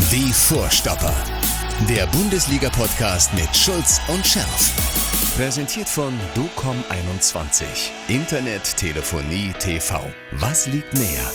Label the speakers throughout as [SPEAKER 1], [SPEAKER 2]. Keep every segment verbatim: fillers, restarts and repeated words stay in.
[SPEAKER 1] Die Vorstopper. Der Bundesliga-Podcast mit Schulz und Scherf. Präsentiert von docom einundzwanzig. Internet, Telefonie, T V. Was liegt näher?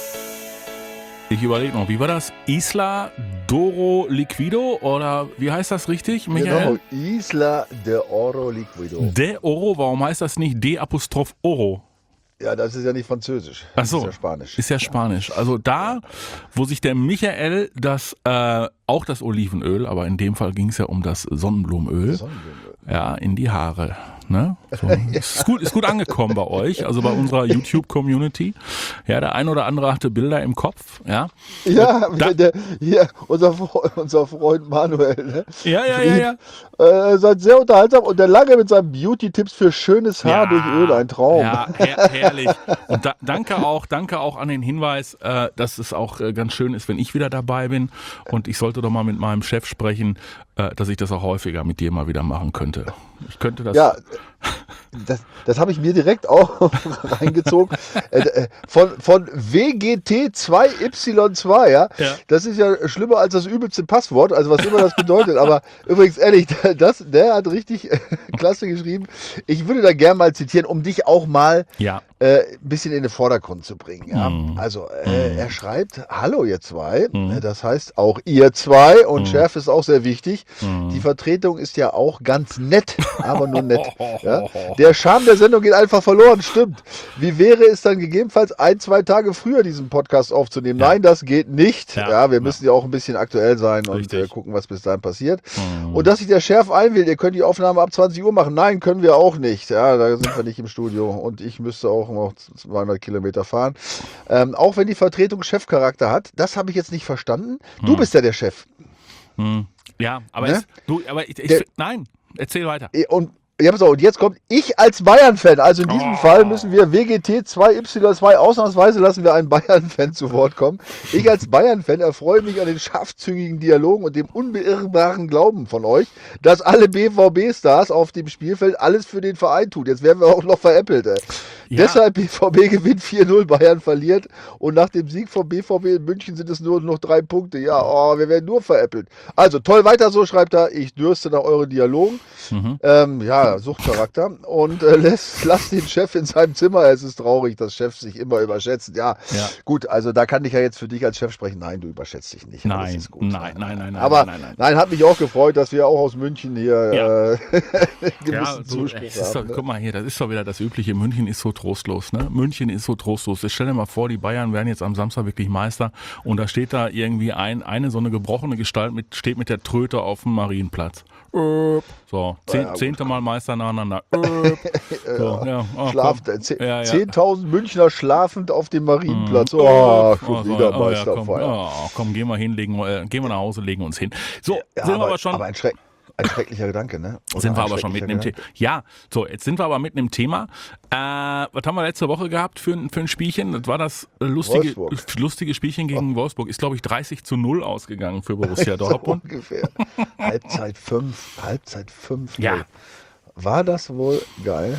[SPEAKER 2] Ich überlege noch, wie war das? Isla d'Oro Liquido oder wie heißt das richtig, Michael?
[SPEAKER 3] Genau, Isla de Oro Liquido.
[SPEAKER 2] De Oro, warum heißt das nicht D Apostroph Oro?
[SPEAKER 3] Ja, das ist ja nicht französisch.
[SPEAKER 2] Ach
[SPEAKER 3] Das
[SPEAKER 2] so,
[SPEAKER 3] ist ja Spanisch.
[SPEAKER 2] Ist ja Spanisch. Also da, wo sich der Michael das, äh, auch das Olivenöl, aber in dem Fall ging es ja um das Sonnenblumenöl,
[SPEAKER 3] Sonnenblumenöl.
[SPEAKER 2] ja, in die Haare. Ne? So. Ist gut, ist gut angekommen bei euch, also bei unserer YouTube-Community. Ja, der ein oder andere hatte Bilder im Kopf. Ja,
[SPEAKER 3] Ja,
[SPEAKER 2] Da-
[SPEAKER 3] der, hier, unser, Fre- unser Freund Manuel, ne?
[SPEAKER 2] ja, ja, ja. ja.
[SPEAKER 3] Äh, seid sehr unterhaltsam und der lange mit seinen Beauty-Tipps für schönes Haar
[SPEAKER 2] Ja,
[SPEAKER 3] durch Öl, ein Traum.
[SPEAKER 2] Ja, her herrlich. Und da, danke auch, danke auch an den Hinweis, äh, dass es auch äh, ganz schön ist, wenn ich wieder dabei bin. Und ich sollte doch mal mit meinem Chef sprechen, äh, dass ich das auch häufiger mit dir mal wieder machen könnte. Ich könnte das.
[SPEAKER 3] Ja, das, das habe ich mir direkt auch reingezogen. Äh, äh, von, von W G T zwei Y zwei, ja?
[SPEAKER 2] Ja.
[SPEAKER 3] Das ist ja schlimmer als das übelste Passwort, also was immer das bedeutet. Aber übrigens, ehrlich, das, der hat richtig äh, klasse geschrieben. Ich würde da gerne mal zitieren, um dich auch mal
[SPEAKER 2] Ja.
[SPEAKER 3] äh, ein bisschen in den Vordergrund zu bringen. Ja?
[SPEAKER 2] Mm.
[SPEAKER 3] Also, äh,
[SPEAKER 2] Mm.
[SPEAKER 3] er schreibt, hallo ihr zwei,
[SPEAKER 2] Mm.
[SPEAKER 3] Äh, das heißt auch ihr zwei und
[SPEAKER 2] Mm.
[SPEAKER 3] Schärfe ist auch sehr wichtig.
[SPEAKER 2] Mm.
[SPEAKER 3] Die Vertretung ist ja auch ganz nett, aber nur nett. Ja? Der Charme der Sendung geht einfach verloren, stimmt. Wie wäre es dann gegebenenfalls ein, zwei Tage früher diesen Podcast aufzunehmen?
[SPEAKER 2] Ja.
[SPEAKER 3] Nein, das geht nicht.
[SPEAKER 2] Ja.
[SPEAKER 3] Ja, wir müssen ja auch ein bisschen aktuell sein und
[SPEAKER 2] Richtig.
[SPEAKER 3] äh, gucken, was bis dahin passiert.
[SPEAKER 2] Mm.
[SPEAKER 3] Und dass sich der Schärf einwählt, ihr könnt die Aufnahme ab zwanzig Uhr machen. Nein, können wir auch nicht. Ja, da sind wir nicht im Studio. Und ich müsste auch noch zweihundert Kilometer fahren. Ähm, auch wenn die Vertretung Chefcharakter hat, das habe ich jetzt nicht verstanden. Du
[SPEAKER 2] Hm.
[SPEAKER 3] bist ja der Chef.
[SPEAKER 2] Hm. Ja, aber,
[SPEAKER 3] Ne?
[SPEAKER 2] es, du, aber ich, ich,
[SPEAKER 3] Der-
[SPEAKER 2] nein, erzähl weiter.
[SPEAKER 3] Und ja, pass auf, und jetzt kommt ich als Bayern-Fan. Also in diesem
[SPEAKER 2] Oh.
[SPEAKER 3] Fall müssen wir W G T zwei Y zwei, ausnahmsweise lassen wir einen Bayern-Fan zu Wort kommen. Ich als Bayern-Fan erfreue mich an den scharfzüngigen Dialogen und dem unbeirrbaren Glauben von euch, dass alle B V B-Stars auf dem Spielfeld alles für den Verein tun. Jetzt werden wir auch noch veräppelt. Ey.
[SPEAKER 2] Ja.
[SPEAKER 3] Deshalb B V B gewinnt vier null, Bayern verliert und nach dem Sieg vom B V B in München sind es nur noch drei Punkte. Ja, oh, wir werden nur veräppelt. Also toll, weiter so, schreibt er. Ich dürste nach euren Dialogen.
[SPEAKER 2] Mhm.
[SPEAKER 3] Ähm, ja, Suchtcharakter. Und äh, lässt, lasst den Chef in seinem Zimmer. Es ist traurig, dass Chefs sich immer überschätzen. Ja,
[SPEAKER 2] Ja.
[SPEAKER 3] gut, also da kann ich ja jetzt für dich als Chef sprechen. Nein, du überschätzt dich nicht. Alles
[SPEAKER 2] Nein,
[SPEAKER 3] ist gut.
[SPEAKER 2] nein, nein, nein, nein,
[SPEAKER 3] Aber
[SPEAKER 2] nein, nein,
[SPEAKER 3] nein, hat mich auch gefreut, dass wir auch aus München hier
[SPEAKER 2] Ja.
[SPEAKER 3] äh, gewissen
[SPEAKER 2] Ja, so,
[SPEAKER 3] Zuspruch
[SPEAKER 2] es ist doch,
[SPEAKER 3] haben. Ne?
[SPEAKER 2] guck mal hier, das ist doch wieder das Übliche. München ist so trostlos, ne? München ist so trostlos. Jetzt stell dir mal vor, die Bayern werden jetzt am Samstag wirklich Meister und da steht da irgendwie ein, eine so eine gebrochene Gestalt mit, steht mit der Tröte auf dem Marienplatz. Öp. So, zehn,
[SPEAKER 3] Ja, gut.
[SPEAKER 2] zehnte Mal Meister nacheinander. Öp. So, ja, oh,
[SPEAKER 3] Schlaft,
[SPEAKER 2] komm.
[SPEAKER 3] äh, ze-
[SPEAKER 2] Ja, ja.
[SPEAKER 3] zehntausend Münchner schlafend auf dem Marienplatz.
[SPEAKER 2] Mm.
[SPEAKER 3] Oh, schon
[SPEAKER 2] Oh, so,
[SPEAKER 3] wieder
[SPEAKER 2] oh, ja, komm,
[SPEAKER 3] Meisterfeier.
[SPEAKER 2] oh, komm, gehen wir hin, legen, wir- äh, gehen wir nach Hause, legen uns hin. So,
[SPEAKER 3] Ja,
[SPEAKER 2] sind
[SPEAKER 3] aber,
[SPEAKER 2] wir aber schon.
[SPEAKER 3] aber ein, Schreck, ein schrecklicher Gedanke, ne? Oder
[SPEAKER 2] Sind wir
[SPEAKER 3] ein
[SPEAKER 2] aber schon mitten im
[SPEAKER 3] schrecklicher
[SPEAKER 2] Thema. Ja, so, jetzt sind wir aber mitten im Thema. Äh, was haben wir letzte Woche gehabt für, ein- für ein Spielchen? Das war das äh, lustige,
[SPEAKER 3] Wolfsburg.
[SPEAKER 2] lustige Spielchen gegen Wolfsburg. Ist, glaube ich, dreißig zu null ausgegangen für Borussia
[SPEAKER 3] So
[SPEAKER 2] Dortmund.
[SPEAKER 3] ungefähr. Halbzeit fünf, Halbzeit fünf.
[SPEAKER 2] Ja.
[SPEAKER 3] War das wohl geil?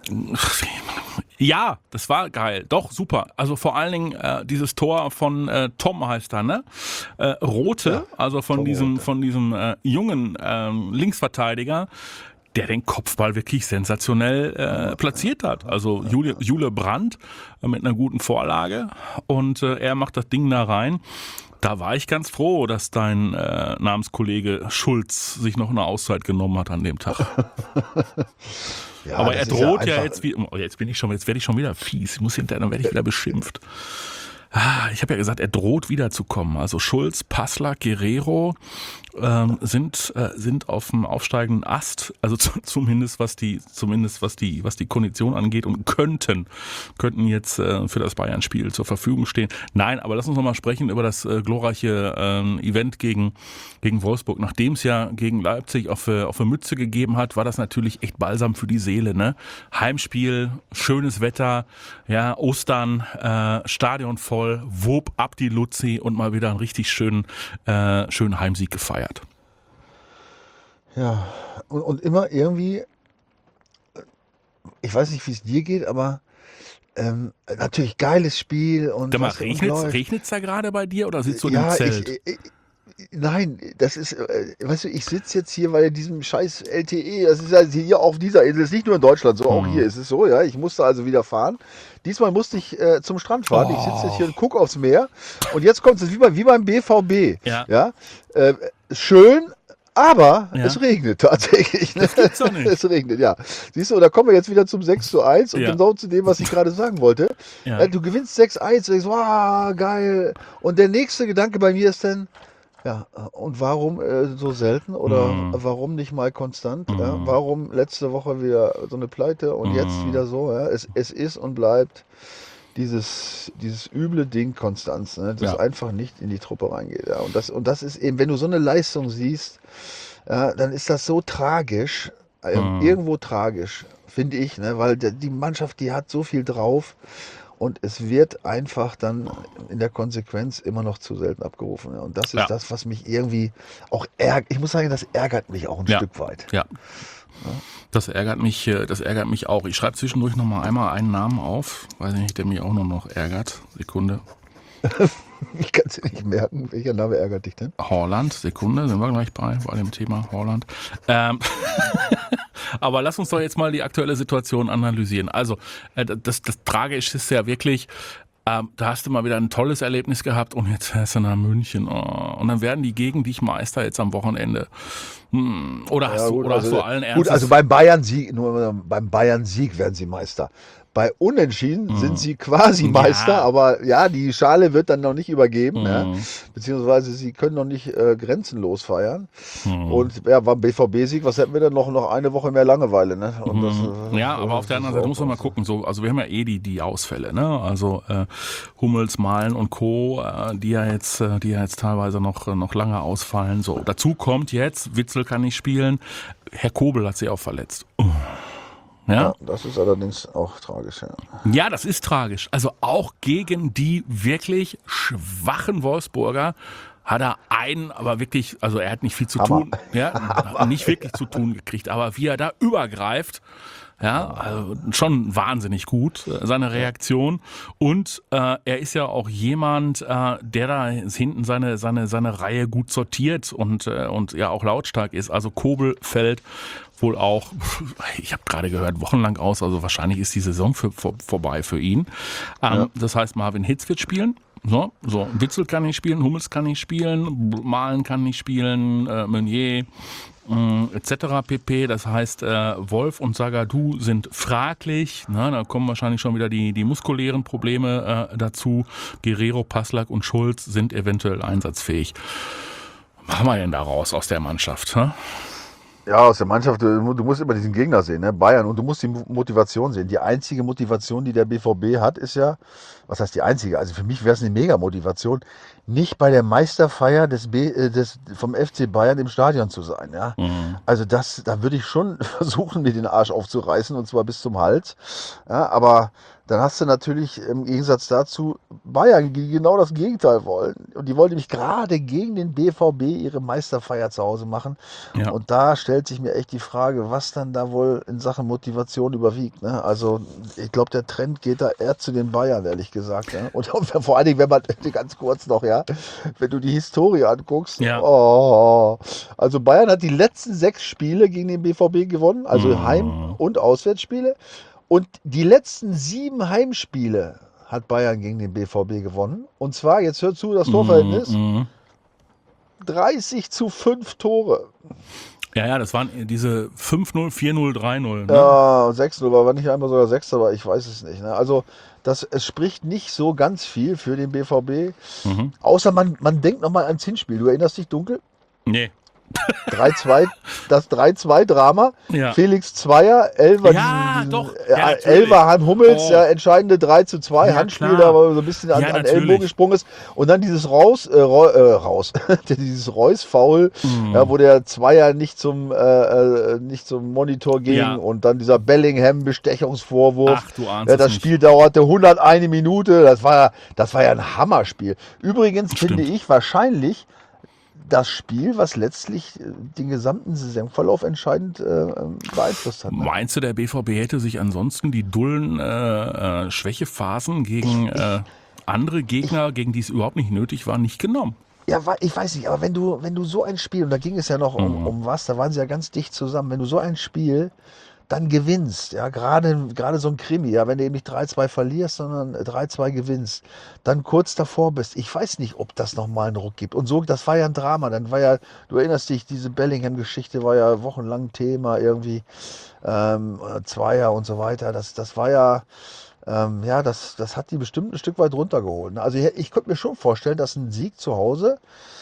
[SPEAKER 2] Ja, das war geil. Doch, super. Also vor allen Dingen äh, dieses Tor von äh, Tom heißt er, ne? Äh, Rote,
[SPEAKER 3] Ja,
[SPEAKER 2] also von
[SPEAKER 3] Tom
[SPEAKER 2] diesem,
[SPEAKER 3] Rote.
[SPEAKER 2] von diesem äh, jungen ähm, Linksverteidiger, der den Kopfball wirklich sensationell äh, platziert hat. Also Jule, Jule Brandt äh, mit einer guten Vorlage und äh, er macht das Ding da rein. Da war ich ganz froh, dass dein äh, Namenskollege Schulz sich noch eine Auszeit genommen hat an dem Tag.
[SPEAKER 3] Ja,
[SPEAKER 2] Aber
[SPEAKER 3] das
[SPEAKER 2] er
[SPEAKER 3] ist
[SPEAKER 2] droht ja,
[SPEAKER 3] einfach-
[SPEAKER 2] jetzt wie, oh, jetzt bin ich schon, jetzt werde ich schon wieder fies. Ich muss hinterher, dann werde ich wieder beschimpft. Ah, Ich habe ja gesagt, er droht wiederzukommen. Also Schulz, Passler, Guerrero ähm, sind äh, sind auf dem aufsteigenden Ast. Also zu, zumindest was die zumindest was die was die Kondition angeht und könnten könnten jetzt äh, für das Bayern-Spiel zur Verfügung stehen. Nein, aber lass uns noch mal sprechen über das äh, glorreiche ähm, Event gegen gegen Wolfsburg. Nachdem es ja gegen Leipzig auf äh, auf eine Mütze gegeben hat, war das natürlich echt Balsam für die Seele. Ne? Heimspiel, schönes Wetter, ja Ostern, äh, Stadion voll, wupp ab die Luzi und mal wieder einen richtig schönen äh, schönen Heimsieg gefeiert.
[SPEAKER 3] Ja, und, und immer irgendwie, ich weiß nicht, wie es dir geht, aber ähm, natürlich geiles Spiel und
[SPEAKER 2] Sag mal,
[SPEAKER 3] was und
[SPEAKER 2] regnet's,
[SPEAKER 3] läuft.
[SPEAKER 2] regnet's da gerade bei dir oder sitzt du
[SPEAKER 3] ja,
[SPEAKER 2] im Zelt?
[SPEAKER 3] Ich, ich, nein, das ist, äh, weißt du, ich sitze jetzt hier bei diesem scheiß L T E, das ist ja hier auf dieser Insel, das ist nicht nur in Deutschland so, auch
[SPEAKER 2] Hm.
[SPEAKER 3] hier ist es so, ja, ich musste also wieder fahren. Diesmal musste ich äh, zum Strand fahren, ich sitze jetzt hier und gucke aufs Meer und jetzt kommt es wie, bei, wie beim B V B,
[SPEAKER 2] Ja.
[SPEAKER 3] ja, äh, schön, aber
[SPEAKER 2] Ja.
[SPEAKER 3] es regnet tatsächlich. Ne?
[SPEAKER 2] Das gibt's doch nicht.
[SPEAKER 3] Es regnet, ja. Siehst du, da kommen wir jetzt wieder zum sechs zu eins und
[SPEAKER 2] Ja.
[SPEAKER 3] genau zu dem, was ich gerade sagen wollte.
[SPEAKER 2] Ja.
[SPEAKER 3] Äh, Du gewinnst sechs eins und denkst, wow, geil. Und der nächste Gedanke bei mir ist dann, ja, äh, und warum äh, so selten oder
[SPEAKER 2] Mhm.
[SPEAKER 3] warum nicht mal konstant?
[SPEAKER 2] Mhm.
[SPEAKER 3] Ja? Warum letzte Woche wieder so eine Pleite und
[SPEAKER 2] Mhm.
[SPEAKER 3] jetzt wieder so? Ja? Es, es ist und bleibt dieses, dieses üble Ding Konstanz, ne? das
[SPEAKER 2] Ja.
[SPEAKER 3] einfach nicht in die Truppe reingeht. Ja? Und, das, und das ist eben, wenn du so eine Leistung siehst, ja, dann ist das so tragisch, äh,
[SPEAKER 2] Mhm.
[SPEAKER 3] irgendwo tragisch, finde ich, ne? Weil der, die Mannschaft, die hat so viel drauf und es wird einfach dann in der Konsequenz immer noch zu selten abgerufen. Ja? Und das ist
[SPEAKER 2] Ja.
[SPEAKER 3] das, was mich irgendwie auch ärgert. Ich muss sagen, das ärgert mich auch ein
[SPEAKER 2] Ja.
[SPEAKER 3] Stück weit.
[SPEAKER 2] Ja. Das ärgert mich, äh, das ärgert mich auch. Ich schreibe zwischendurch noch mal einmal einen Namen auf, weiß nicht, der mich auch nur noch ärgert. Sekunde.
[SPEAKER 3] Ich kann es nicht merken. Welcher Name ärgert dich denn?
[SPEAKER 2] Holland, Sekunde, sind wir gleich bei, bei dem Thema Holland. Ähm, aber lass uns doch jetzt mal die aktuelle Situation analysieren. Also, äh, das, das Tragische ist ja wirklich, ähm, da hast du mal wieder ein tolles Erlebnis gehabt und jetzt fährst du nach München. Oh, und dann werden die gegen dich Meister jetzt am Wochenende. Hm, oder hast
[SPEAKER 3] Ja,
[SPEAKER 2] du,
[SPEAKER 3] gut,
[SPEAKER 2] oder
[SPEAKER 3] also,
[SPEAKER 2] hast du allen
[SPEAKER 3] gut,
[SPEAKER 2] Ernstes...
[SPEAKER 3] also beim Bayern-Sieg, nur beim Bayern-Sieg werden sie Meister. Bei Unentschieden sind sie quasi
[SPEAKER 2] Ja.
[SPEAKER 3] Meister, aber ja, die Schale wird dann noch nicht übergeben,
[SPEAKER 2] Mhm.
[SPEAKER 3] ja, beziehungsweise sie können noch nicht äh, grenzenlos feiern.
[SPEAKER 2] Mhm.
[SPEAKER 3] Und ja, beim B V B-Sieg, was hätten wir denn noch? Noch eine Woche mehr Langeweile, ne? Und das, äh,
[SPEAKER 2] Ja, aber auf der anderen Seite muss man mal gucken. So, also wir haben ja eh die, die Ausfälle, ne? Also äh, Hummels, Malen und Co., äh, die ja jetzt, äh, die ja jetzt teilweise noch äh, noch lange ausfallen. So, dazu kommt jetzt, Witzel kann nicht spielen, Herr Kobel hat sich auch verletzt. Uh. Ja?
[SPEAKER 3] Ja, das ist allerdings auch tragisch, ja.
[SPEAKER 2] Ja, das ist tragisch. Also auch gegen die wirklich schwachen Wolfsburger hat er einen, aber wirklich, also er hat nicht viel zu
[SPEAKER 3] Hammer.
[SPEAKER 2] tun, ja, nicht wirklich zu tun gekriegt, aber wie er da übergreift, ja, also schon wahnsinnig gut, äh, seine Reaktion. Und äh, er ist ja auch jemand, äh, der da hinten seine, seine, seine Reihe gut sortiert und, äh, und ja auch lautstark ist. Also Kobel fällt wohl auch, ich habe gerade gehört, wochenlang aus, also wahrscheinlich ist die Saison für, vor, vorbei für ihn. Ähm,
[SPEAKER 3] Ja.
[SPEAKER 2] Das heißt, Marvin Hitz wird spielen. So, so, Witzel kann nicht spielen, Hummels kann nicht spielen, Malen kann nicht spielen, äh, Meunier äh, et cetera pp. Das heißt, äh, Wolf und Zagadou sind fraglich. Na, da kommen wahrscheinlich schon wieder die, die muskulären Probleme äh, dazu. Guerrero, Passlack und Schulz sind eventuell einsatzfähig. Was machen wir denn daraus aus der Mannschaft? Hä?
[SPEAKER 3] Ja, aus der Mannschaft, du, du musst immer diesen Gegner sehen, ne? Bayern, und du musst die Motivation sehen. Die einzige Motivation, die der B V B hat, ist ja, was heißt die einzige? Also für mich wäre es eine Mega-Motivation, nicht bei der Meisterfeier des B, äh, des, vom F C Bayern im Stadion zu sein. Ja?
[SPEAKER 2] Mhm.
[SPEAKER 3] Also das, da würde ich schon versuchen, mir den Arsch aufzureißen, und zwar bis zum Hals. Ja, aber dann hast du natürlich im Gegensatz dazu Bayern, die genau das Gegenteil wollen. Und die wollen nämlich gerade gegen den B V B ihre Meisterfeier zu Hause machen.
[SPEAKER 2] Ja.
[SPEAKER 3] Und da stellt sich mir echt die Frage, was dann da wohl in Sachen Motivation überwiegt. Ne? Also ich glaube, der Trend geht da eher zu den Bayern, ehrlich gesagt. Ja? Und vor allen Dingen, wenn man, ganz kurz noch, ja, wenn du die Historie anguckst,
[SPEAKER 2] Ja.
[SPEAKER 3] oh, also Bayern hat die letzten sechs Spiele gegen den B V B gewonnen, also
[SPEAKER 2] Mhm.
[SPEAKER 3] Heim- und Auswärtsspiele. Und die letzten sieben Heimspiele hat Bayern gegen den B V B gewonnen. Und zwar, jetzt hör zu, das Torverhältnis,
[SPEAKER 2] Mhm.
[SPEAKER 3] dreißig zu fünf Tore.
[SPEAKER 2] Ja, ja, das waren diese fünf null, vier null, drei null. Ne?
[SPEAKER 3] Ja, sechs null war nicht einmal sogar sechs, aber ich weiß es nicht. Ne? Also das, es spricht nicht so ganz viel für den B V B,
[SPEAKER 2] Mhm.
[SPEAKER 3] außer man, man denkt nochmal ans Hinspiel. Du erinnerst dich dunkel?
[SPEAKER 2] Nee.
[SPEAKER 3] drei zwei, das drei zwei Drama.
[SPEAKER 2] Ja.
[SPEAKER 3] Felix Zweier, Elver,
[SPEAKER 2] Ja,
[SPEAKER 3] diesen,
[SPEAKER 2] doch.
[SPEAKER 3] äh,
[SPEAKER 2] Ja, natürlich.
[SPEAKER 3] Elver Han Hummels,
[SPEAKER 2] Oh.
[SPEAKER 3] ja, entscheidende drei zu zwei,
[SPEAKER 2] Ja,
[SPEAKER 3] Handspiel,
[SPEAKER 2] klar.
[SPEAKER 3] da wo so ein bisschen an,
[SPEAKER 2] Ja,
[SPEAKER 3] an
[SPEAKER 2] natürlich.
[SPEAKER 3] Ellbogen gesprungen ist. Und dann dieses Raus, äh, Reu- äh, raus, dieses Reus-Foul,
[SPEAKER 2] Mhm.
[SPEAKER 3] ja, wo der Zweier nicht zum, äh, äh, nicht zum Monitor ging,
[SPEAKER 2] Ja.
[SPEAKER 3] und dann dieser Bellingham-Bestechungsvorwurf.
[SPEAKER 2] Ach, du ahnst
[SPEAKER 3] Ja,
[SPEAKER 2] es
[SPEAKER 3] das
[SPEAKER 2] nicht.
[SPEAKER 3] Spiel dauerte hunderteine Minute, das war, ja- das war ja ein Hammerspiel. Übrigens finde
[SPEAKER 2] Stimmt.
[SPEAKER 3] ich wahrscheinlich das Spiel, was letztlich äh, den gesamten Saisonverlauf entscheidend äh, beeinflusst hat. Ne?
[SPEAKER 2] Meinst du, der B V B hätte sich ansonsten die dullen äh, äh, Schwächephasen gegen äh, andere Gegner, gegen die es überhaupt nicht nötig war, nicht genommen?
[SPEAKER 3] Ja, wa- ich weiß nicht, aber wenn du, wenn du so ein Spiel, und da ging es ja noch um,
[SPEAKER 2] Mhm.
[SPEAKER 3] um was, da waren sie ja ganz dicht zusammen, wenn du so ein Spiel dann gewinnst, ja, gerade, gerade so ein Krimi, ja, wenn du eben nicht drei zwei verlierst, sondern drei zwei gewinnst, dann kurz davor bist, ich weiß nicht, ob das nochmal einen Ruck gibt. Und so, das war ja ein Drama, dann war ja, du erinnerst dich, diese Bellingham-Geschichte war ja wochenlang Thema irgendwie, ähm, äh, Zweier und so weiter, das, das war ja, ähm, ja, das, das hat die bestimmt ein Stück weit runtergeholt. Ne? Also ich, ich könnte mir schon vorstellen, dass ein Sieg zu Hause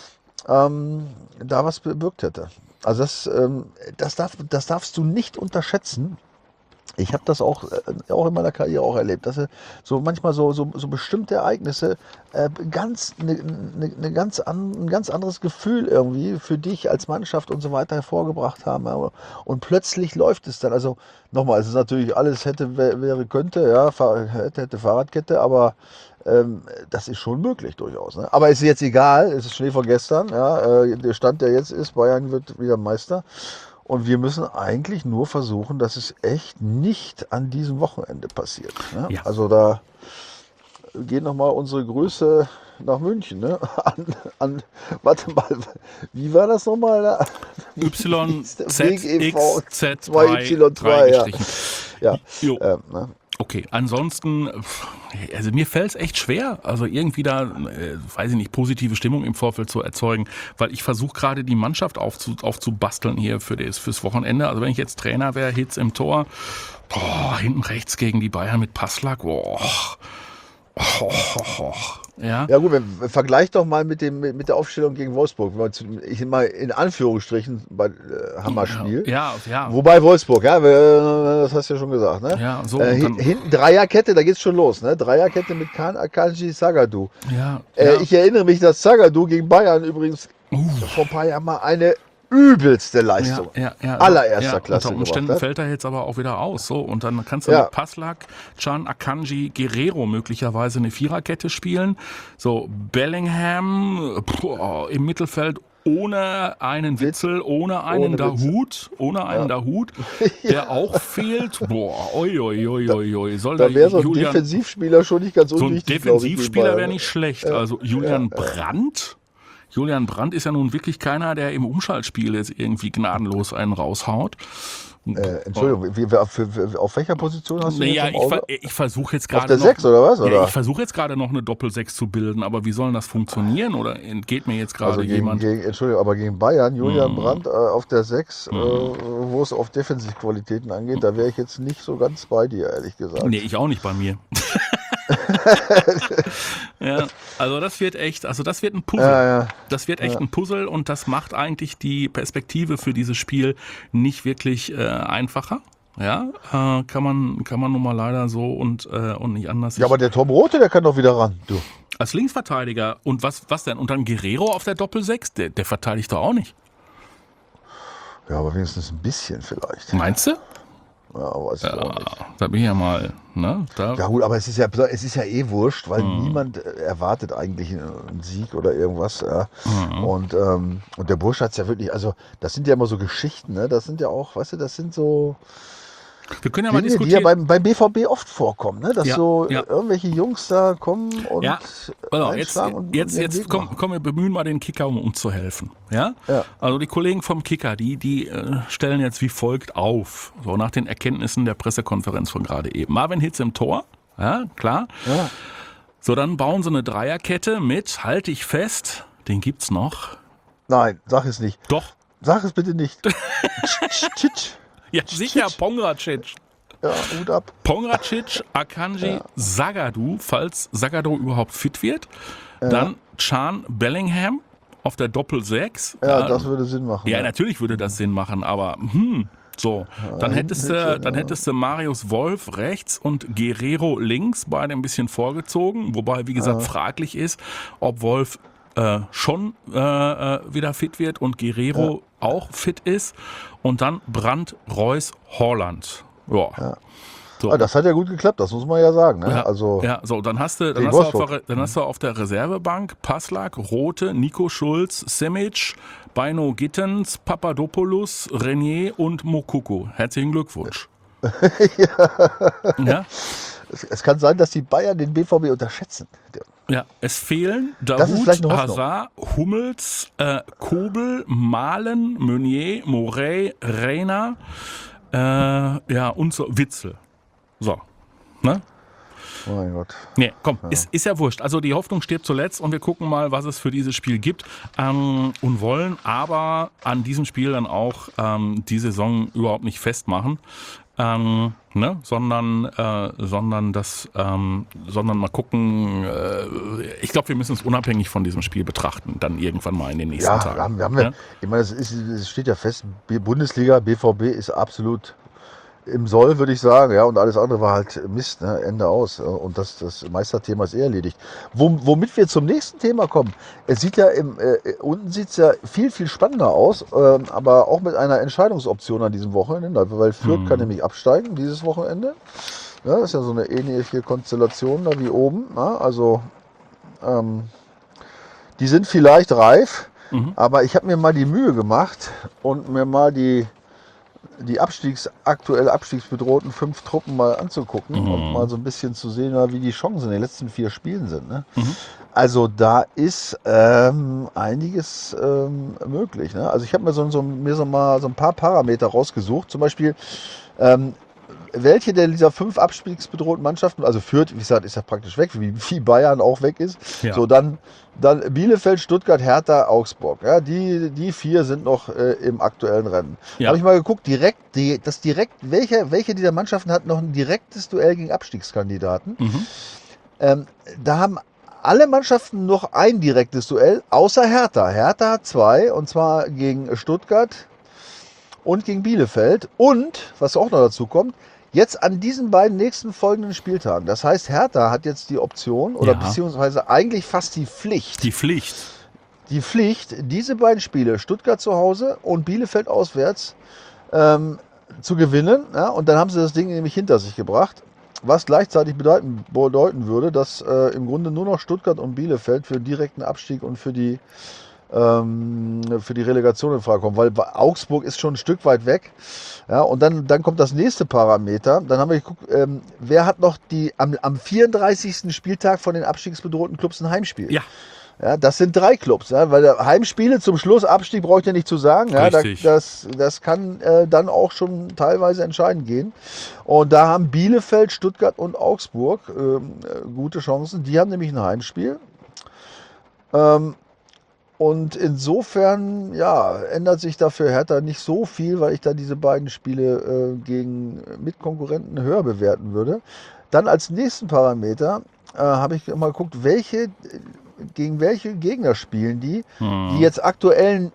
[SPEAKER 3] ähm, da was bewirkt hätte. Also das, ähm, das, darf, das darfst du nicht unterschätzen. Ich habe das auch, äh, auch in meiner Karriere auch erlebt, dass äh, so manchmal so, so, so bestimmte Ereignisse äh, ganz, ne, ne, ne ganz an, ein ganz anderes Gefühl irgendwie für dich als Mannschaft und so weiter hervorgebracht haben. Ja. Und plötzlich läuft es dann. Also nochmal, es ist natürlich alles hätte, wär- wäre, könnte, ja, Fahr- hätte, hätte Fahrradkette, aber ähm, das ist schon möglich durchaus. Ne? Aber ist jetzt egal, es ist Schnee von gestern. Ja, äh, der Stand, der jetzt ist, Bayern wird wieder Meister. Und wir müssen eigentlich nur versuchen, dass es echt nicht an diesem Wochenende passiert. Ne?
[SPEAKER 2] Ja.
[SPEAKER 3] Also da geht nochmal unsere Grüße nach München. Ne? An, an, warte mal, wie war das nochmal? Da?
[SPEAKER 2] Y,
[SPEAKER 3] hieß der?
[SPEAKER 2] Z,
[SPEAKER 3] Weg E V
[SPEAKER 2] X, Z,
[SPEAKER 3] zwei
[SPEAKER 2] drei,
[SPEAKER 3] Y zwei,
[SPEAKER 2] drei
[SPEAKER 3] ja.
[SPEAKER 2] gestrichen.
[SPEAKER 3] Ja,
[SPEAKER 2] Jo.
[SPEAKER 3] ähm, ne?
[SPEAKER 2] Okay, ansonsten, pff, also mir fällt es echt schwer, also irgendwie da, äh, weiß ich nicht, positive Stimmung im Vorfeld zu erzeugen, weil ich versuche gerade die Mannschaft aufzu, aufzubasteln hier für das, fürs Wochenende. Also wenn ich jetzt Trainer wäre, Hitz im Tor, boah, hinten rechts gegen die Bayern mit Passlack, boah. Oh, oh, oh. Ja.
[SPEAKER 3] Ja gut, wenn- vergleich doch mal mit, dem, mit, mit der Aufstellung gegen Wolfsburg. Wenn wir zu- Ich mal in Anführungsstrichen bei äh, Hammerspiel.
[SPEAKER 2] Ja, ja.
[SPEAKER 3] Wobei Wolfsburg, ja, wir- das hast du ja schon gesagt, ne?
[SPEAKER 2] Ja, so,
[SPEAKER 3] äh,
[SPEAKER 2] und
[SPEAKER 3] hin-
[SPEAKER 2] dann-
[SPEAKER 3] hinten Dreierkette, da geht's schon los, ne? Dreierkette mit Kan Akanji Zagadou.
[SPEAKER 2] Ja,
[SPEAKER 3] Äh,
[SPEAKER 2] ja.
[SPEAKER 3] Ich erinnere mich, dass Zagadou gegen Bayern übrigens vor ein paar Jahren mal eine übelste Leistung.
[SPEAKER 2] Ja, ja, ja.
[SPEAKER 3] Allererster
[SPEAKER 2] ja,
[SPEAKER 3] Klasse
[SPEAKER 2] Unter Umständen
[SPEAKER 3] gemacht hat.
[SPEAKER 2] fällt er jetzt aber auch wieder aus. So, und dann kannst du
[SPEAKER 3] Ja.
[SPEAKER 2] mit Passlack, Can Akanji, Guerrero möglicherweise eine Viererkette spielen. So, Bellingham boah, im Mittelfeld ohne einen Witzel, ohne einen
[SPEAKER 3] Ohne Witzel.
[SPEAKER 2] Dahut, ohne einen Dahut, der auch fehlt. Boah, oi, oi, oi, oi, oi. Soll
[SPEAKER 3] Da
[SPEAKER 2] der
[SPEAKER 3] wäre so ein
[SPEAKER 2] Julian,
[SPEAKER 3] Defensivspieler schon nicht ganz
[SPEAKER 2] so ein
[SPEAKER 3] unwichtig. glaub ich, gegen
[SPEAKER 2] Defensivspieler
[SPEAKER 3] Bayern,
[SPEAKER 2] wäre
[SPEAKER 3] ne?
[SPEAKER 2] nicht schlecht. Also Julian Brandt. Julian Brandt ist ja nun wirklich keiner, der im Umschaltspiel jetzt irgendwie gnadenlos einen raushaut.
[SPEAKER 3] Äh, Entschuldigung, wie, wie, für, für, auf welcher Position hast du
[SPEAKER 2] Naja,
[SPEAKER 3] jetzt
[SPEAKER 2] ich,
[SPEAKER 3] im
[SPEAKER 2] ver
[SPEAKER 3] Auge?
[SPEAKER 2] ich versuche jetzt
[SPEAKER 3] Auf
[SPEAKER 2] gerade
[SPEAKER 3] der
[SPEAKER 2] noch.
[SPEAKER 3] sechs oder was?
[SPEAKER 2] Ja,
[SPEAKER 3] Oder?
[SPEAKER 2] ich versuche jetzt gerade noch eine Doppel-Sechs zu bilden, aber wie soll denn das funktionieren? Oder entgeht mir jetzt gerade
[SPEAKER 3] Also gegen,
[SPEAKER 2] jemand?
[SPEAKER 3] gegen, Entschuldigung, aber gegen Bayern, Julian
[SPEAKER 2] Mhm.
[SPEAKER 3] Brandt äh, auf der sechs, äh, wo es auf Defensivqualitäten angeht, da wäre ich jetzt nicht so ganz bei dir, ehrlich gesagt.
[SPEAKER 2] Nee, ich auch nicht bei mir. Ja, also das wird echt, also das wird ein Puzzle.
[SPEAKER 3] Ja, ja.
[SPEAKER 2] Das wird echt ein Puzzle und das macht eigentlich die Perspektive für dieses Spiel nicht wirklich äh, einfacher. Ja, äh, kann man kann man nun mal leider so und äh, und nicht anders.
[SPEAKER 3] Ja, aber der Tom Rote, der kann doch wieder ran, du.
[SPEAKER 2] Als Linksverteidiger und was was denn? Und dann Guerrero auf der Doppel-Sechs, der, der verteidigt doch auch nicht.
[SPEAKER 3] Ja, aber wenigstens ein bisschen vielleicht.
[SPEAKER 2] Meinst du?
[SPEAKER 3] Ja, weiß ich auch nicht.
[SPEAKER 2] Ja, da bin ich ja mal, ne? Da,
[SPEAKER 3] Ja gut, aber es ist ja, es ist ja eh wurscht, weil niemand äh, erwartet eigentlich einen Sieg oder irgendwas. Ja. Und, ähm, und der Bursch hat es ja wirklich, also das sind ja immer so Geschichten, ne? Das sind ja auch, weißt du, das sind so
[SPEAKER 2] wir können ja mal
[SPEAKER 3] Dinge, die ja
[SPEAKER 2] diskutieren.
[SPEAKER 3] beim, beim B V B oft vorkommen, ne? Dass
[SPEAKER 2] Ja,
[SPEAKER 3] so
[SPEAKER 2] ja.
[SPEAKER 3] irgendwelche Jungs da kommen und
[SPEAKER 2] Ja, also jetzt,
[SPEAKER 3] einschlagen und
[SPEAKER 2] jetzt,
[SPEAKER 3] ihren
[SPEAKER 2] jetzt
[SPEAKER 3] Weg
[SPEAKER 2] komm,
[SPEAKER 3] machen.
[SPEAKER 2] komm, wir bemühen mal den Kicker, um uns zu helfen. Ja?
[SPEAKER 3] Ja.
[SPEAKER 2] Also die Kollegen vom Kicker, die, die äh, stellen jetzt wie folgt auf, so nach den Erkenntnissen der Pressekonferenz von gerade eben. Marvin Hitz im Tor, ja, klar.
[SPEAKER 3] Ja.
[SPEAKER 2] So, dann bauen sie eine Dreierkette mit, halte ich fest, den gibt's noch.
[SPEAKER 3] Nein, sag es nicht.
[SPEAKER 2] Doch,
[SPEAKER 3] Sag es bitte nicht. Tsch, tsch, tsch.
[SPEAKER 2] ja sicher, Pongracic.
[SPEAKER 3] Ja, Hut ab.
[SPEAKER 2] Pongracic, Akanji, Zagadou, falls Zagadou überhaupt fit wird. Dann Can Bellingham auf der Doppel-Sechs.
[SPEAKER 3] Ja, das würde Sinn machen.
[SPEAKER 2] Ja, natürlich würde das Sinn machen, aber hm, so. Dann hättest du, dann hättest du Marius Wolf rechts und Guerrero links, beide ein bisschen vorgezogen, wobei, wie gesagt, fraglich ist, ob Wolf äh, schon äh, äh, wieder fit wird und Guerrero auch fit ist. Und dann Brandt, Reus, Haaland. Ja. So.
[SPEAKER 3] Ah, das hat ja gut geklappt, das muss man ja sagen. Ne?
[SPEAKER 2] Ja,
[SPEAKER 3] Also,
[SPEAKER 2] ja, so, dann hast du, dann
[SPEAKER 3] gegen
[SPEAKER 2] hast du, auf,
[SPEAKER 3] Wolfsburg.
[SPEAKER 2] der- dann hast du auf der Reservebank Passlack, Rote, Nico Schulz, Simic, Beino Gittens, Papadopoulos, Renier und Mokuko. Herzlichen Glückwunsch. ja.
[SPEAKER 3] es, es kann sein, dass die Bayern den B V B unterschätzen.
[SPEAKER 2] Ja, es fehlen
[SPEAKER 3] Das ist
[SPEAKER 2] Dahoud,
[SPEAKER 3] vielleicht eine Hoffnung.
[SPEAKER 2] Hazard, Hummels, äh, Kobel, Malen, Meunier, Morey, Reina, äh, ja, und so, Witzel. So, ne?
[SPEAKER 3] Oh mein Gott.
[SPEAKER 2] Nee, komm, ja. Ist, ist ja wurscht. Also die Hoffnung stirbt zuletzt und wir gucken mal, was es für dieses Spiel gibt ähm, und wollen aber an diesem Spiel dann auch ähm, die Saison überhaupt nicht festmachen, ähm, ne? sondern, äh, sondern, das, ähm, sondern mal gucken, äh, ich glaube, wir müssen es unabhängig von diesem Spiel betrachten, dann irgendwann mal in den nächsten
[SPEAKER 3] Ja,
[SPEAKER 2] Tagen.
[SPEAKER 3] wir haben, wir haben ja,
[SPEAKER 2] Ja?
[SPEAKER 3] ich meine, es, ist, es steht ja fest, B- Bundesliga, B V B ist absolut im Soll, würde ich sagen, ja, und alles andere war halt Mist, ne? Ende aus. Und das, das Meisterthema ist eh erledigt. Wo, womit wir zum nächsten Thema kommen. Es sieht ja im, äh, unten sieht es ja viel, viel spannender aus, ähm, aber auch mit einer Entscheidungsoption an diesem Wochenende, weil Fürth
[SPEAKER 2] Mhm.
[SPEAKER 3] kann nämlich absteigen dieses Wochenende. Ja, das ist ja so eine ähnliche Konstellation da wie oben. Ja, also ähm, die sind vielleicht reif,
[SPEAKER 2] Mhm.
[SPEAKER 3] aber ich habe mir mal die Mühe gemacht und mir mal die die Abstiegs, aktuell abstiegsbedrohten fünf Truppen mal anzugucken
[SPEAKER 2] Mhm.
[SPEAKER 3] und mal so ein bisschen zu sehen, wie die Chancen in den letzten vier Spielen sind. Ne?
[SPEAKER 2] Mhm.
[SPEAKER 3] Also da ist ähm, einiges ähm, möglich. Ne? Also ich habe mir so, so, mir so mal so ein paar Parameter rausgesucht. Zum Beispiel, ähm, welche der dieser fünf abstiegsbedrohten Mannschaften, also Fürth, wie gesagt, ist ja praktisch weg, wie, wie Bayern auch weg ist.
[SPEAKER 2] Ja.
[SPEAKER 3] So, dann, dann Bielefeld, Stuttgart, Hertha, Augsburg. Ja, die, die vier sind noch äh, im aktuellen Rennen.
[SPEAKER 2] Ja.
[SPEAKER 3] Habe ich mal geguckt, direkt, die, das direkt, welche, welche dieser Mannschaften hat noch ein direktes Duell gegen Abstiegskandidaten?
[SPEAKER 2] Mhm.
[SPEAKER 3] Ähm, da haben alle Mannschaften noch ein direktes Duell, außer Hertha. Hertha hat zwei, und zwar gegen Stuttgart und gegen Bielefeld. Und, was auch noch dazu kommt, jetzt an diesen beiden nächsten folgenden Spieltagen. Das heißt, Hertha hat jetzt die Option oder
[SPEAKER 2] Ja.
[SPEAKER 3] beziehungsweise eigentlich fast die Pflicht,
[SPEAKER 2] Die Pflicht.
[SPEAKER 3] die Pflicht, diese beiden Spiele, Stuttgart zu Hause und Bielefeld auswärts, ähm, zu gewinnen. Ja, und dann haben sie das Ding nämlich hinter sich gebracht. Was gleichzeitig bedeuten, bedeuten würde, dass äh, im Grunde nur noch Stuttgart und Bielefeld für den direkten Abstieg und für die ähm, für die Relegation in Frage kommen, weil Augsburg ist schon ein Stück weit weg. Ja, und dann, dann kommt das nächste Parameter. Dann haben wir geguckt, ähm, wer hat noch die am, am vierunddreißigsten Spieltag von den abstiegsbedrohten Clubs ein Heimspiel?
[SPEAKER 2] Ja.
[SPEAKER 3] Ja, das sind drei Clubs, ja, weil der Heimspiele zum Schluss, Abstieg brauche ich ja nicht zu sagen. Ja, da,
[SPEAKER 2] Richtig.
[SPEAKER 3] das, das kann äh, dann auch schon teilweise entscheidend gehen. Und da haben Bielefeld, Stuttgart und Augsburg ähm, äh, gute Chancen. Die haben nämlich ein Heimspiel. Ähm, und insofern, ja, ändert sich da für Hertha nicht so viel, weil ich da diese beiden Spiele äh, gegen Mitkonkurrenten höher bewerten würde. Dann als nächsten Parameter äh, habe ich mal geguckt, welche gegen welche Gegner spielen die,
[SPEAKER 2] Mhm.
[SPEAKER 3] die jetzt aktuell,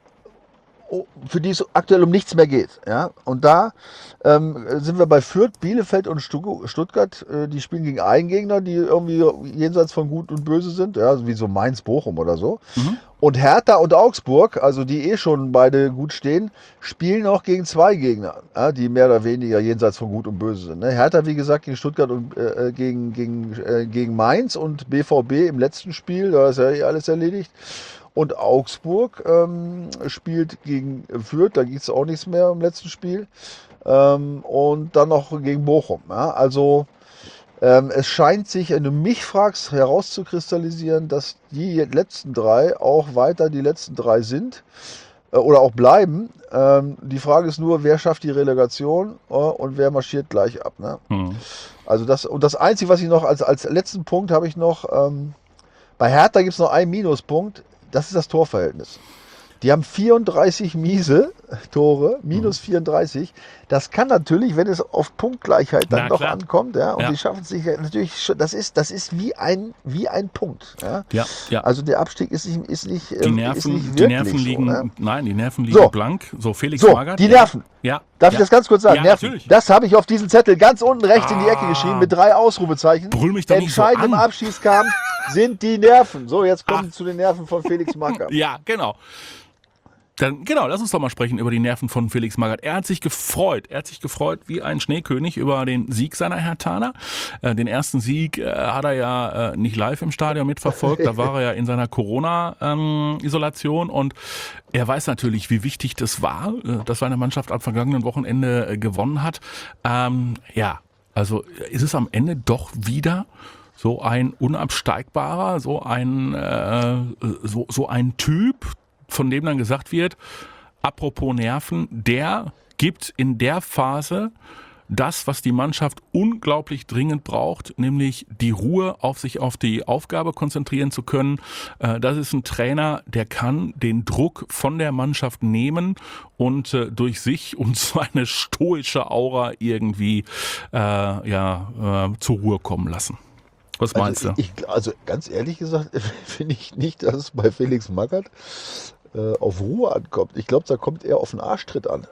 [SPEAKER 3] für die es aktuell um nichts mehr geht. Ja? Und da ähm, sind wir bei Fürth, Bielefeld und Stu- Stuttgart. Äh, die spielen gegen einen Gegner, die irgendwie jenseits von Gut und Böse sind, ja, wie so Mainz, Bochum oder so.
[SPEAKER 2] Mhm.
[SPEAKER 3] Und Hertha und Augsburg, also die eh schon beide gut stehen, spielen auch gegen zwei Gegner, ja, die mehr oder weniger jenseits von Gut und Böse sind. Ne? Hertha, wie gesagt, gegen Stuttgart und äh, gegen, gegen, äh, gegen Mainz und B V B im letzten Spiel, da ist ja eh alles erledigt. Und Augsburg ähm, spielt gegen Fürth, da gibt es auch nichts mehr im letzten Spiel. Ähm, und dann noch gegen Bochum. Ja? Also ähm, es scheint sich, wenn du mich fragst, herauszukristallisieren, dass die letzten drei auch weiter die letzten drei sind äh, oder auch bleiben. Ähm, die Frage ist nur, wer schafft die Relegation äh, und wer marschiert gleich ab. Ne?
[SPEAKER 2] Mhm.
[SPEAKER 3] Also das, und das Einzige, was ich noch als, als letzten Punkt habe ich noch, ähm, bei Hertha gibt es noch einen Minuspunkt, das ist das Torverhältnis. Die haben vierunddreißig miese Tore, minus vierunddreißig. Das kann natürlich, wenn es auf Punktgleichheit dann
[SPEAKER 2] Na,
[SPEAKER 3] doch
[SPEAKER 2] klar.
[SPEAKER 3] ankommt, ja, und
[SPEAKER 2] Ja.
[SPEAKER 3] die schaffen es sich ja natürlich schon, das ist, das ist wie ein, wie ein Punkt. Ja.
[SPEAKER 2] Ja, ja.
[SPEAKER 3] Also der Abstieg ist nicht, ist nicht,
[SPEAKER 2] Die
[SPEAKER 3] ähm, ist
[SPEAKER 2] Nerven,
[SPEAKER 3] nicht
[SPEAKER 2] die
[SPEAKER 3] wirklich
[SPEAKER 2] Nerven
[SPEAKER 3] so,
[SPEAKER 2] liegen,
[SPEAKER 3] ne?
[SPEAKER 2] nein, die Nerven liegen
[SPEAKER 3] So.
[SPEAKER 2] blank. So, Felix
[SPEAKER 3] So,
[SPEAKER 2] Magath.
[SPEAKER 3] die
[SPEAKER 2] ja.
[SPEAKER 3] Nerven.
[SPEAKER 2] Ja.
[SPEAKER 3] Darf
[SPEAKER 2] ja.
[SPEAKER 3] ich das ganz kurz sagen?
[SPEAKER 2] Ja,
[SPEAKER 3] Nerven.
[SPEAKER 2] natürlich.
[SPEAKER 3] Das habe ich auf diesen Zettel ganz unten rechts in die Ecke
[SPEAKER 2] Ah.
[SPEAKER 3] geschrieben mit drei Ausrufezeichen.
[SPEAKER 2] Brüll mich doch nicht so
[SPEAKER 3] Entscheidend im
[SPEAKER 2] an.
[SPEAKER 3] Abstiegskampf sind die Nerven. So, jetzt kommen
[SPEAKER 2] Ah.
[SPEAKER 3] wir zu den Nerven von Felix Magath.
[SPEAKER 2] Ja, genau. Dann, genau, lass uns doch mal sprechen über die Nerven von Felix Magath. Er hat sich gefreut, er hat sich gefreut wie ein Schneekönig über den Sieg seiner Herthaner. Äh, den ersten Sieg äh, hat er ja äh, nicht live im Stadion mitverfolgt, da war er ja in seiner Corona-Isolation ähm, und er weiß natürlich, wie wichtig das war, äh, dass seine Mannschaft am vergangenen Wochenende äh, gewonnen hat. Ähm, ja, also ist es am Ende doch wieder so ein unabsteigbarer, so ein, äh, so, so ein Typ, von dem dann gesagt wird, apropos Nerven, der gibt in der Phase das, was die Mannschaft unglaublich dringend braucht, nämlich die Ruhe, auf sich auf die Aufgabe konzentrieren zu können. Das ist ein Trainer, der kann den Druck von der Mannschaft nehmen und durch sich und seine stoische Aura irgendwie äh, ja, äh, zur Ruhe kommen lassen. Was meinst
[SPEAKER 3] also
[SPEAKER 2] du?
[SPEAKER 3] Ich, also ganz ehrlich gesagt, finde ich nicht, dass es bei Felix Magath äh, auf Ruhe ankommt. Ich glaube, da kommt eher auf den Arschtritt an.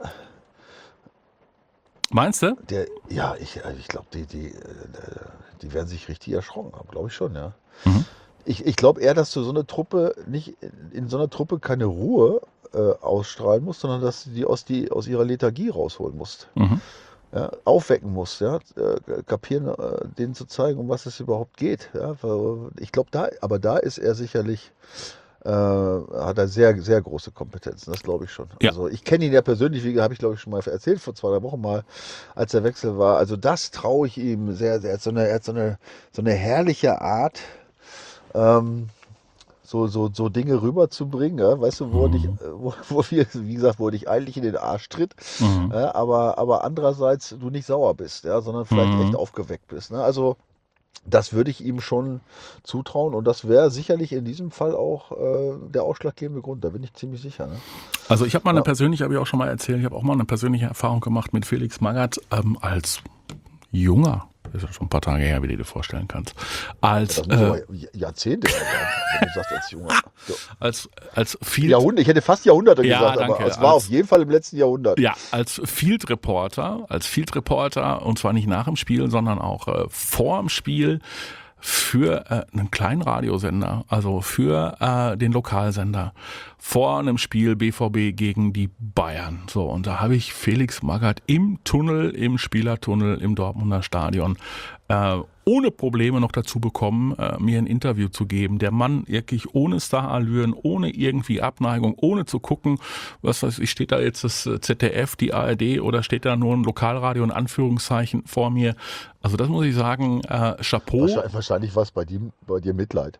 [SPEAKER 2] Meinst du?
[SPEAKER 3] Der, ja, ich, ich glaube, die, die, die werden sich richtig erschrocken haben, glaube ich schon, ja.
[SPEAKER 2] Mhm.
[SPEAKER 3] Ich, ich glaube eher, dass du so eine Truppe nicht in so einer Truppe keine Ruhe äh, ausstrahlen musst, sondern dass du die aus, die aus ihrer Lethargie rausholen musst.
[SPEAKER 2] Mhm.
[SPEAKER 3] Ja, aufwecken musst, ja, äh, kapieren, äh, denen zu zeigen, um was es überhaupt geht. Ja. Ich glaube, da, aber da ist er sicherlich, äh, hat er sehr, sehr große Kompetenzen, das glaube ich schon.
[SPEAKER 2] Ja.
[SPEAKER 3] Also ich kenne ihn ja persönlich, wie habe ich glaube ich schon mal erzählt, vor zwei, drei Wochen mal, als der Wechsel war. Also das traue ich ihm sehr, sehr. Er hat so eine, er hat so eine, so eine herrliche Art, ähm, so, so, so Dinge rüberzubringen, ja? Weißt du, wo, mhm. dich, wo, wo wir, wie gesagt, wo dich eigentlich in den Arsch tritt, mhm. ja? aber, aber andererseits du nicht sauer bist, ja? sondern vielleicht mhm. echt aufgeweckt bist. Ne? Also das würde ich ihm schon zutrauen und das wäre sicherlich in diesem Fall auch äh, der ausschlaggebende Grund, da bin ich ziemlich sicher. Ne?
[SPEAKER 2] Also ich habe mal eine
[SPEAKER 3] ja.
[SPEAKER 2] persönliche, habe ich auch schon mal erzählt, ich habe auch mal eine persönliche Erfahrung gemacht mit Felix Magath ähm, als junger, das ist schon ein paar Tage her, wie du dir vorstellen kannst. Als,
[SPEAKER 3] das muss äh, aber Jahrzehnte sein, wenn du sagst als junger. So.
[SPEAKER 2] Als, als Field,
[SPEAKER 3] Jahrhundert, ich hätte fast Jahrhunderte
[SPEAKER 2] ja,
[SPEAKER 3] gesagt,
[SPEAKER 2] danke.
[SPEAKER 3] aber es war
[SPEAKER 2] als,
[SPEAKER 3] auf jeden Fall im letzten Jahrhundert.
[SPEAKER 2] Ja, als Field Reporter, als Field Reporter und zwar nicht nach dem Spiel, sondern auch äh, vor dem Spiel für äh, einen kleinen Radiosender, also für äh, den Lokalsender, vor einem Spiel B V B gegen die Bayern. So, und da habe ich Felix Magath im Tunnel, im Spielertunnel im Dortmunder Stadion äh, ohne Probleme noch dazu bekommen, äh, mir ein Interview zu geben. Der Mann wirklich ohne Starallüren, ohne irgendwie Abneigung, ohne zu gucken, was weiß ich, steht da jetzt das Z D F, die A R D oder steht da nur ein Lokalradio in Anführungszeichen vor mir. Also das muss ich sagen, äh, Chapeau.
[SPEAKER 3] Wahrscheinlich, wahrscheinlich war es bei, bei dir Mitleid.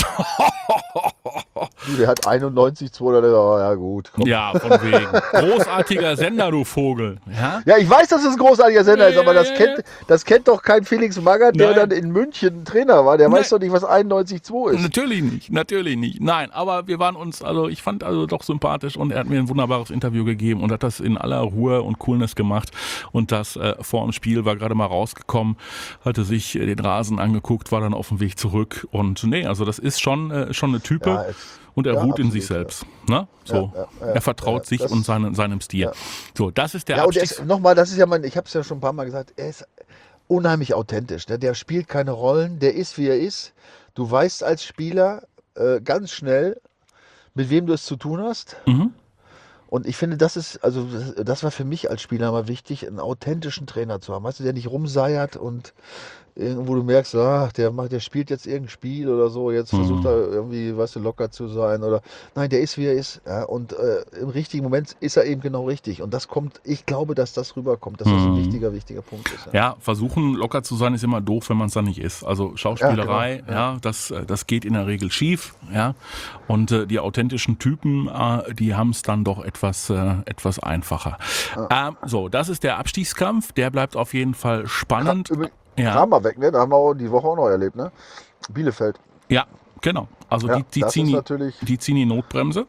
[SPEAKER 3] Der hat einundneunzig, zweihundert, oh, ja gut. Komm.
[SPEAKER 2] Ja, von wegen. Großartiger Sender, du Vogel. Ja,
[SPEAKER 3] ja ich weiß, dass es ein großartiger Sender ja, ist, aber ja, das, ja, kennt, ja. das kennt doch kein Felix Magath, der Nein. dann in München Trainer war. Der Nein. weiß doch nicht, was einundneunzig Komma zwei ist.
[SPEAKER 2] Natürlich nicht, natürlich nicht. Nein, aber wir waren uns, also ich fand also doch sympathisch und er hat mir ein wunderbares Interview gegeben und hat das in aller Ruhe und Coolness gemacht. Und das äh, vor dem Spiel war gerade mal rausgekommen, hatte sich äh, den Rasen angeguckt, war dann auf dem Weg zurück. Und nee, also das ist schon, äh, schon eine Type. Ja, und er ja, ruht absolut, in sich selbst. Ja. Ne? So. Ja, ja, ja, er vertraut ja, sich das, und seine, seinem Stil. Ja. So, das ist der
[SPEAKER 3] ja, Abstiegs... Nochmal, das ist ja mein, ich habe es ja schon ein paar Mal gesagt, er ist unheimlich authentisch. Der, der spielt keine Rollen, der ist, wie er ist. Du weißt als Spieler äh, ganz schnell, mit wem du es zu tun hast. Mhm. Und ich finde, das ist, also das war für mich als Spieler mal wichtig, einen authentischen Trainer zu haben. Weißt du, der nicht rumseiert und irgendwo du merkst, ach, der macht, der spielt jetzt irgendein Spiel oder so, jetzt versucht mhm. er irgendwie, weißt du, locker zu sein oder nein, der ist wie er ist. Ja, und äh, im richtigen Moment ist er eben genau richtig. Und das kommt, ich glaube, dass das rüberkommt, dass das ein wichtiger, wichtiger Punkt ist. Ja,
[SPEAKER 2] ja versuchen locker zu sein ist immer doof, wenn man es dann nicht ist. Also Schauspielerei, ja, genau. ja, das, das geht in der Regel schief, ja. Und äh, die authentischen Typen, äh, die haben es dann doch etwas, äh, etwas einfacher. Ja. Ähm, so, das ist der Abstiegskampf, der bleibt auf jeden Fall spannend.
[SPEAKER 3] Übrigens, ja. Kramer weg, ne? Da haben wir auch die Woche auch noch erlebt, ne? Bielefeld.
[SPEAKER 2] Ja, genau. Also ja, die, die, ziehen die, die ziehen die Notbremse.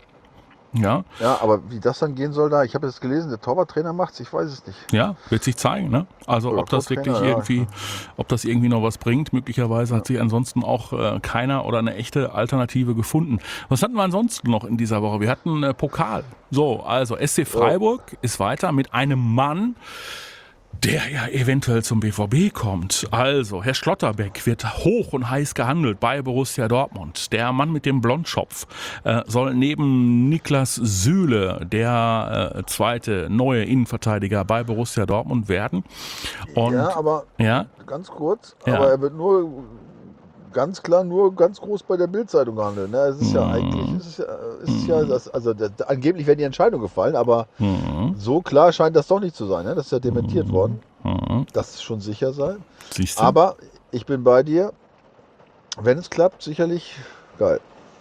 [SPEAKER 2] Ja.
[SPEAKER 3] Ja, aber wie das dann gehen soll da, ich habe jetzt gelesen, der Torwarttrainer macht's, ich weiß es nicht.
[SPEAKER 2] Ja, wird sich zeigen, ne? Also Oder ob das wirklich irgendwie, ja. ob das irgendwie noch was bringt. Möglicherweise ja. hat sich ansonsten auch äh, keiner oder eine echte Alternative gefunden. Was hatten wir ansonsten noch in dieser Woche? Wir hatten äh, Pokal. So, also S C Freiburg ja. ist weiter mit einem Mann, der ja eventuell zum B V B kommt. Also, Herr Schlotterbeck wird hoch und heiß gehandelt bei Borussia Dortmund. Der Mann mit dem Blondschopf äh, soll neben Niklas Süle der äh, zweite neue Innenverteidiger bei Borussia Dortmund werden. Und,
[SPEAKER 3] ja, aber
[SPEAKER 2] ja?
[SPEAKER 3] ganz kurz,
[SPEAKER 2] ja.
[SPEAKER 3] aber er wird nur ganz klar nur ganz groß bei der Bild-Zeitung handeln. Ne? Es ist mhm. ja eigentlich, es ist ja, es ist ja das, also das, angeblich werden die Entscheidungen gefallen, aber mhm. so klar scheint das doch nicht zu sein. Ne? Das ist ja dementiert mhm. worden. Mhm. Das ist schon sicher sein.
[SPEAKER 2] Siehst du?
[SPEAKER 3] Aber ich bin bei dir. wenn es klappt, sicherlich geil.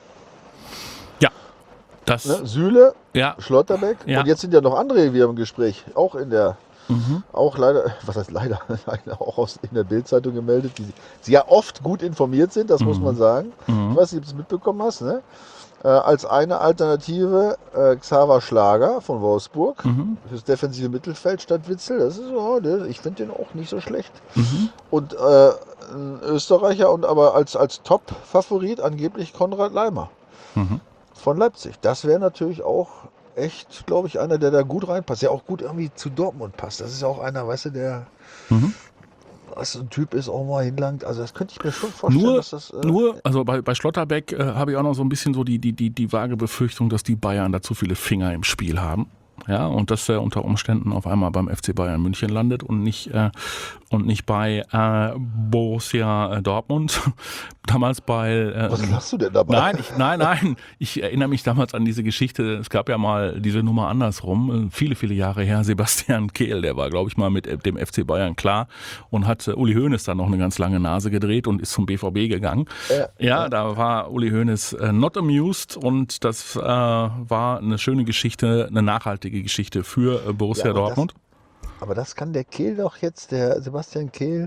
[SPEAKER 2] Ja, das,
[SPEAKER 3] Ne? Süle,
[SPEAKER 2] ja,
[SPEAKER 3] Schlotterbeck
[SPEAKER 2] Ja.
[SPEAKER 3] und jetzt sind ja noch andere wieder im Gespräch, auch in der,
[SPEAKER 2] mhm.
[SPEAKER 3] auch leider, was heißt leider, leider auch aus, in der Bild-Zeitung gemeldet, die, die ja oft gut informiert sind, das muss man sagen.
[SPEAKER 2] Mhm.
[SPEAKER 3] Ich weiß nicht, ob du es mitbekommen hast, ne? Äh, als eine Alternative äh, Xaver Schlager von Wolfsburg
[SPEAKER 2] Mhm.
[SPEAKER 3] fürs defensive Mittelfeld statt Witzel. Das ist so, der, ich finde den auch nicht so schlecht.
[SPEAKER 2] Mhm.
[SPEAKER 3] Und äh, ein Österreicher und aber als, als Top-Favorit angeblich Konrad Leimer
[SPEAKER 2] Mhm.
[SPEAKER 3] von Leipzig. Das wäre natürlich auch echt, glaube ich, einer, der da gut reinpasst. Der auch gut irgendwie zu Dortmund passt. Das ist ja auch einer, weißt du, der
[SPEAKER 2] Mhm.
[SPEAKER 3] was so ein Typ ist, auch mal hinlangt. Also das könnte ich mir schon vorstellen,
[SPEAKER 2] Nur,
[SPEAKER 3] dass das... Äh,
[SPEAKER 2] nur, also bei, bei Schlotterbeck äh, habe ich auch noch so ein bisschen so die, die, die, die vage Befürchtung, dass die Bayern da zu viele Finger im Spiel haben. Ja, und dass er unter Umständen auf einmal beim F C Bayern München landet und nicht, äh, und nicht bei äh, Borussia Dortmund. Damals bei... Äh,
[SPEAKER 3] was lachst du denn dabei?
[SPEAKER 2] Nein, ich, nein, nein. Ich erinnere mich damals an diese Geschichte. Es gab ja mal diese Nummer andersrum. Viele, viele Jahre her. Sebastian Kehl, der war, glaube ich, mal mit dem F C Bayern klar und hat Uli Hoeneß dann noch eine ganz lange Nase gedreht und ist zum B V B gegangen.
[SPEAKER 3] Ja,
[SPEAKER 2] Ja, da war Uli Hoeneß äh, not amused und das äh, war eine schöne Geschichte, eine nachhaltige Geschichte für äh, Borussia
[SPEAKER 3] Ja, aber
[SPEAKER 2] Dortmund.
[SPEAKER 3] Aber das kann der Kehl doch jetzt, der Sebastian Kehl,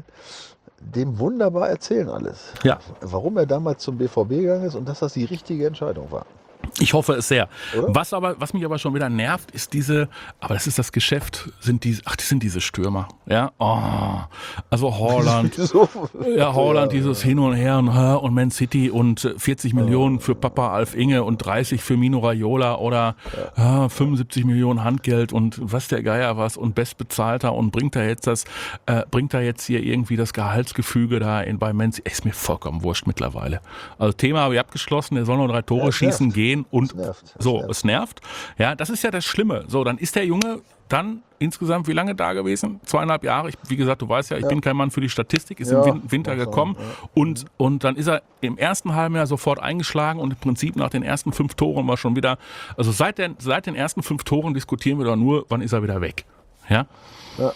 [SPEAKER 3] dem wunderbar erzählen alles.
[SPEAKER 2] Ja.
[SPEAKER 3] Warum er damals zum B V B gegangen ist und dass das die richtige Entscheidung war.
[SPEAKER 2] Ich hoffe es sehr.
[SPEAKER 3] Oder?
[SPEAKER 2] Was aber, was mich aber schon wieder nervt, ist diese, aber das ist das Geschäft, sind diese, ach, das sind diese Stürmer. Ja, oh, also Haaland.
[SPEAKER 3] So,
[SPEAKER 2] Ja, Haaland,
[SPEAKER 3] Ja,
[SPEAKER 2] dieses Hin und Her und, äh, und Man City und vierzig Millionen für Papa Alf Inge und dreißig für Mino Raiola oder äh, fünfundsiebzig Millionen Handgeld und was der Geier was und bestbezahlter und bringt da jetzt das, äh, bringt da jetzt hier irgendwie das Gehaltsgefüge da in bei Man City. Ist mir vollkommen wurscht mittlerweile. Also Thema habe ich abgeschlossen, der soll nur drei Tore
[SPEAKER 3] Ja, es
[SPEAKER 2] schießen
[SPEAKER 3] nervt.
[SPEAKER 2] gehen und
[SPEAKER 3] Es nervt. Es
[SPEAKER 2] so,
[SPEAKER 3] nervt.
[SPEAKER 2] es nervt. Ja, das ist ja das Schlimme. So, dann ist der Junge dann insgesamt wie lange da gewesen? Zweieinhalb Jahre. Ich, wie gesagt, du weißt ja, ich
[SPEAKER 3] Ja.
[SPEAKER 2] bin kein Mann für die Statistik, ist
[SPEAKER 3] Ja,
[SPEAKER 2] im Win- Winter
[SPEAKER 3] muss
[SPEAKER 2] gekommen
[SPEAKER 3] sein, ja.
[SPEAKER 2] und, und dann ist er im ersten halben Jahr sofort eingeschlagen und im Prinzip nach den ersten fünf Toren war schon wieder, also seit, der, seit den ersten fünf Toren diskutieren wir doch nur, wann ist er wieder weg. Ja,
[SPEAKER 3] Ja.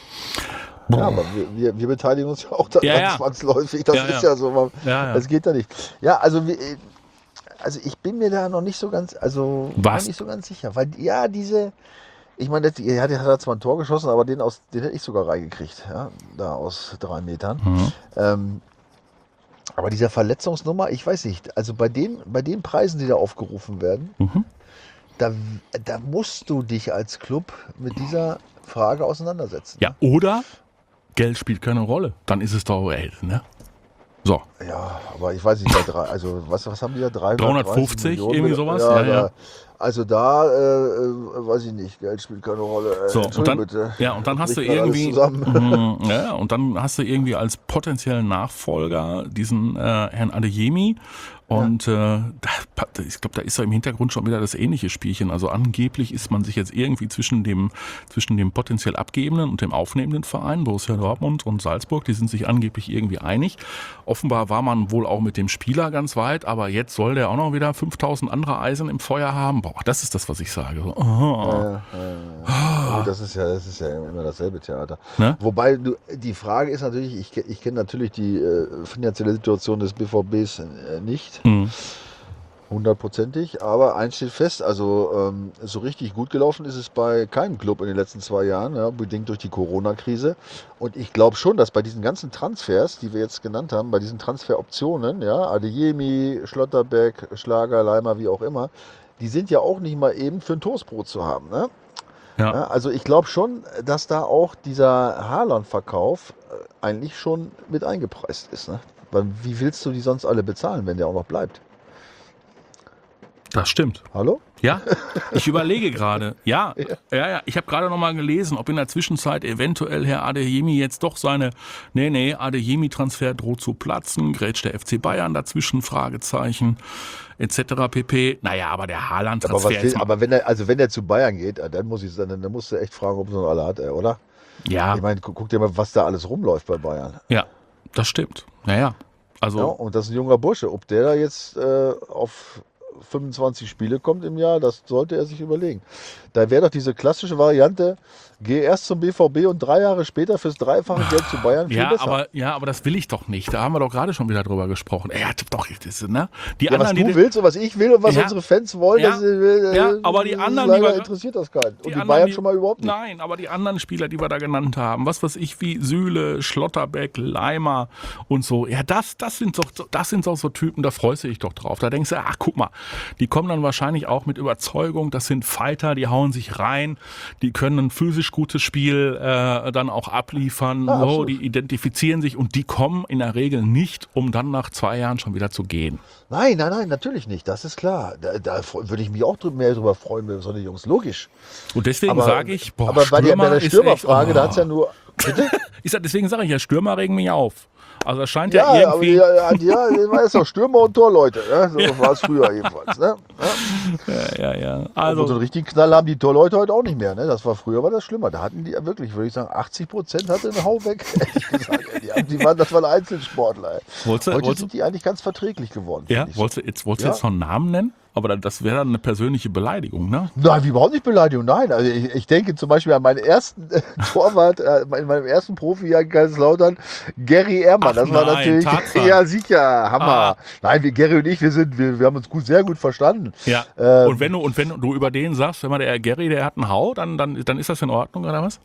[SPEAKER 3] Ja, aber wir, wir, wir beteiligen uns ja auch daran
[SPEAKER 2] Ja, ja.
[SPEAKER 3] zwangsläufig. Das
[SPEAKER 2] Ja,
[SPEAKER 3] ist
[SPEAKER 2] ja.
[SPEAKER 3] ja so. Man,
[SPEAKER 2] Ja, ja.
[SPEAKER 3] Das geht ja nicht. Ja, also, wir, also ich bin mir da noch nicht so ganz, also war
[SPEAKER 2] Was?
[SPEAKER 3] nicht so ganz sicher. Weil ja, diese, ich meine, der, ja, der hat zwar ein Tor geschossen, aber den, aus, den hätte ich sogar reingekriegt. Ja, da aus drei Metern.
[SPEAKER 2] Mhm.
[SPEAKER 3] Ähm, aber dieser Verletzungsnummer, ich weiß nicht, also bei den, bei den Preisen, die da aufgerufen werden,
[SPEAKER 2] Mhm.
[SPEAKER 3] da, da musst du dich als Club mit dieser Frage auseinandersetzen.
[SPEAKER 2] Ja, oder Geld spielt keine Rolle. Dann ist es doch, ey, ne? So.
[SPEAKER 3] Ja, aber ich weiß nicht, bei drei, also was, was haben die da?
[SPEAKER 2] dreihundertfünfzig,
[SPEAKER 3] Millionen?
[SPEAKER 2] irgendwie sowas?
[SPEAKER 3] Ja,
[SPEAKER 2] Ja, ja.
[SPEAKER 3] Da, also da, äh, äh, weiß ich nicht, Geld spielt keine Rolle. Äh,
[SPEAKER 2] So, und dann,
[SPEAKER 3] Entschuldigung bitte.
[SPEAKER 2] ja, und dann hast du
[SPEAKER 3] Bricht grad alles
[SPEAKER 2] irgendwie,
[SPEAKER 3] zusammen.
[SPEAKER 2] Mhm, ja, und dann hast du irgendwie als potenziellen Nachfolger diesen äh, Herrn Adeyemi. Und äh, da, ich glaube, da ist ja im Hintergrund schon wieder das ähnliche Spielchen. Also angeblich ist man sich jetzt irgendwie zwischen dem, zwischen dem potenziell abgebenden und dem aufnehmenden Verein, Borussia Dortmund und Salzburg, die sind sich angeblich irgendwie einig. Offenbar war man wohl auch mit dem Spieler ganz weit, aber jetzt soll der auch noch wieder fünftausend andere Eisen im Feuer haben. Boah, das ist das, was ich sage. So, oh.
[SPEAKER 3] Ja, ja, ja. Gut, das ist ja, das ist ja immer dasselbe Theater.
[SPEAKER 2] Ne?
[SPEAKER 3] Wobei du, die Frage ist natürlich, ich, ke- ich kenne natürlich die äh, finanzielle Situation des B V Bs äh, nicht.
[SPEAKER 2] Mhm.
[SPEAKER 3] Hundertprozentig, aber eins steht fest, also ähm, so richtig gut gelaufen ist es bei keinem Club in den letzten zwei Jahren, ja, bedingt durch die Corona-Krise. Und ich glaube schon, dass bei diesen ganzen Transfers, die wir jetzt genannt haben, bei diesen Transferoptionen, ja, Adeyemi, Schlotterbeck, Schlager, Leimer, wie auch immer, die sind ja auch nicht mal eben für ein Toastbrot zu haben. Ne?
[SPEAKER 2] Ja.
[SPEAKER 3] Ja, also ich glaube schon, dass da auch dieser Haaland-Verkauf äh, eigentlich schon mit eingepreist ist. Ne? Weil wie willst du die sonst alle bezahlen, wenn der auch noch bleibt?
[SPEAKER 2] Das stimmt.
[SPEAKER 3] Hallo?
[SPEAKER 2] Ja, ich überlege gerade. Ja, ja, ja. Ich habe gerade noch mal gelesen, ob in der Zwischenzeit eventuell Herr Adeyemi jetzt doch seine, nee, nee, Adeyemi-Transfer droht zu platzen, grätscht der F C Bayern dazwischen, Fragezeichen, et cetera pp. Naja, aber der
[SPEAKER 3] Aber, was
[SPEAKER 2] Haaland-Transfer
[SPEAKER 3] will,
[SPEAKER 2] jetzt mal,
[SPEAKER 3] aber wenn er, also wenn er zu Bayern geht, äh, dann muss ich dann, dann musst du echt fragen, ob er noch alle hat, ey, oder?
[SPEAKER 2] ja,
[SPEAKER 3] Ich meine, guck, guck dir mal, was da alles rumläuft bei Bayern.
[SPEAKER 2] ja, das stimmt. Naja,
[SPEAKER 3] Ja,
[SPEAKER 2] also,
[SPEAKER 3] und das ist ein junger Bursche. Ob der da jetzt äh, auf fünfundzwanzig Spiele kommt im Jahr, das sollte er sich überlegen. Da wäre doch diese klassische Variante, geh erst zum B V B und drei Jahre später fürs dreifache Geld zu Bayern viel
[SPEAKER 2] Ja,
[SPEAKER 3] besser.
[SPEAKER 2] aber, ja, aber das will ich doch nicht. Da haben wir doch gerade schon wieder drüber gesprochen. Er hat doch, das, ne? Die
[SPEAKER 3] ja, was
[SPEAKER 2] anderen,
[SPEAKER 3] du
[SPEAKER 2] die,
[SPEAKER 3] willst und was ich will und was
[SPEAKER 2] Ja.
[SPEAKER 3] unsere Fans wollen,
[SPEAKER 2] Ja.
[SPEAKER 3] das, äh,
[SPEAKER 2] Ja, aber die anderen, die
[SPEAKER 3] leider
[SPEAKER 2] wir-
[SPEAKER 3] interessiert das keinen. Und die,
[SPEAKER 2] anderen,
[SPEAKER 3] Bayern
[SPEAKER 2] die-
[SPEAKER 3] schon mal überhaupt nicht.
[SPEAKER 2] Nein, aber die anderen Spieler, die wir da genannt haben, was weiß ich, wie Süle, Schlotterbeck, Leimer und so, ja, das, das sind doch, das sind doch so Typen, da freust du dich doch drauf. Da denkst du, ach, guck mal, die kommen dann wahrscheinlich auch mit Überzeugung, das sind Fighter, die hauen sich rein, die können ein physisch gutes Spiel äh, dann auch abliefern,
[SPEAKER 3] Ja,
[SPEAKER 2] so,
[SPEAKER 3] absolut.
[SPEAKER 2] die identifizieren sich und die kommen in der Regel nicht, um dann nach zwei Jahren schon wieder zu gehen.
[SPEAKER 3] Nein, nein, nein, natürlich nicht. Das ist klar. Da, da würde ich mich auch drü- mehr drüber freuen, wenn so eine Jungs. Logisch.
[SPEAKER 2] Und deswegen
[SPEAKER 3] Aber,
[SPEAKER 2] sage ich, boah,
[SPEAKER 3] aber bei der, bei der
[SPEAKER 2] ist
[SPEAKER 3] Stürmerfrage,
[SPEAKER 2] echt-
[SPEAKER 3] da hat es ja nur. Bitte?
[SPEAKER 2] Ich sag, deswegen sage ich ja, Stürmer regen mich auf. Also das scheint ja,
[SPEAKER 3] Ja, aber
[SPEAKER 2] irgendwie...
[SPEAKER 3] ja, ja, ja, das war jetzt auch Stürmer und Torleute. Ne? So war es früher jedenfalls. Ne? Ja.
[SPEAKER 2] Ja, ja, ja.
[SPEAKER 3] Also,
[SPEAKER 2] Also,
[SPEAKER 3] so einen richtigen Knall haben die Torleute heute auch nicht mehr. Ne? Das war früher war das schlimmer. Da hatten die ja wirklich, würde ich sagen, achtzig Prozent hatte einen Hau weg. Ehrlich gesagt, ey. die, haben- die waren, das waren Einzelsportler. Ey.
[SPEAKER 2] wolltest du,
[SPEAKER 3] Heute
[SPEAKER 2] wolltest,
[SPEAKER 3] sind die eigentlich ganz verträglich geworden.
[SPEAKER 2] ja,
[SPEAKER 3] finde ich so.
[SPEAKER 2] wolltest du jetzt, wolltest du
[SPEAKER 3] Ja.
[SPEAKER 2] jetzt noch einen Namen nennen? Aber dann- das wäre dann eine persönliche Beleidigung, ne?
[SPEAKER 3] Nein, wie überhaupt nicht Beleidigung, nein. Also ich, ich denke zum Beispiel an meinen ersten äh, Torwart, äh, in meinem ersten Profijahr in Kaiserslautern, Gary Ehrmann.
[SPEAKER 2] Ach
[SPEAKER 3] Das war
[SPEAKER 2] nein,
[SPEAKER 3] natürlich,
[SPEAKER 2] Tatsache.
[SPEAKER 3] ja sicher, Hammer.
[SPEAKER 2] Ah.
[SPEAKER 3] Nein, wir, Gary und ich, wir sind, wir, wir haben uns gut, sehr gut verstanden.
[SPEAKER 2] Ja.
[SPEAKER 3] Ähm,
[SPEAKER 2] und wenn du und wenn du über den sagst, wenn man der Gary, der hat einen Hau, dann, dann, dann ist das in Ordnung, oder was?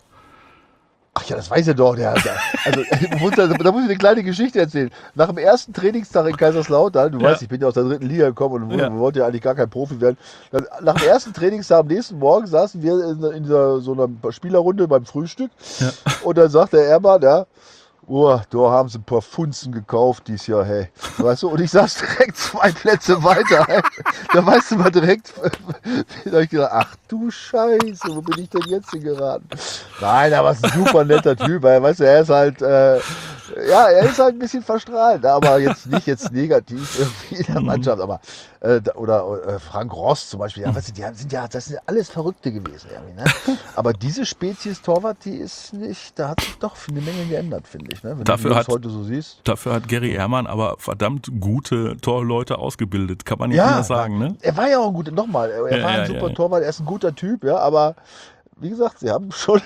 [SPEAKER 3] Ach ja, das weiß er doch. Der, der, also, da muss, da, da muss ich eine kleine Geschichte erzählen. Nach dem ersten Trainingstag in Kaiserslautern, du
[SPEAKER 2] Ja.
[SPEAKER 3] weißt, ich bin ja aus der dritten Liga gekommen und
[SPEAKER 2] Ja.
[SPEAKER 3] ja. wollte ja eigentlich gar kein Profi werden. Dann, nach dem ersten Trainingstag am nächsten Morgen saßen wir in, in dieser, so einer Spielerrunde beim Frühstück.
[SPEAKER 2] Ja.
[SPEAKER 3] Und dann sagt der Ermann, ja, oh, da haben sie ein paar Funzen gekauft dieses Jahr, hey. Weißt du, und ich saß direkt zwei Plätze weiter. Hey. Da weißt du mal direkt, da hab ich gedacht, ach du Scheiße, wo bin ich denn jetzt hingeraten? Nein, aber ist ein super netter Typ, weil, weißt du, er ist halt, äh, ja, er ist halt ein bisschen verstrahlt, aber jetzt nicht jetzt negativ irgendwie in der Mannschaft, aber, äh, da- oder äh, Frank Ross zum Beispiel, ja, weißt du, die haben- sind ja, das sind alles Verrückte gewesen, irgendwie, ne? Aber diese Spezies Torwart, die ist nicht, da hat sich doch eine Menge geändert, finde ich, ne? Wenn
[SPEAKER 2] Dafür
[SPEAKER 3] du das
[SPEAKER 2] hat-
[SPEAKER 3] heute so siehst.
[SPEAKER 2] Dafür hat Gary Ehrmann aber verdammt gute Torleute ausgebildet, kann man nicht anders sagen, ne?
[SPEAKER 3] Er war ja auch ein guter, nochmal, er
[SPEAKER 2] Ja,
[SPEAKER 3] war ein
[SPEAKER 2] ja,
[SPEAKER 3] super
[SPEAKER 2] ja.
[SPEAKER 3] Torwart, er ist ein guter Typ, ja, aber wie gesagt, sie haben schon,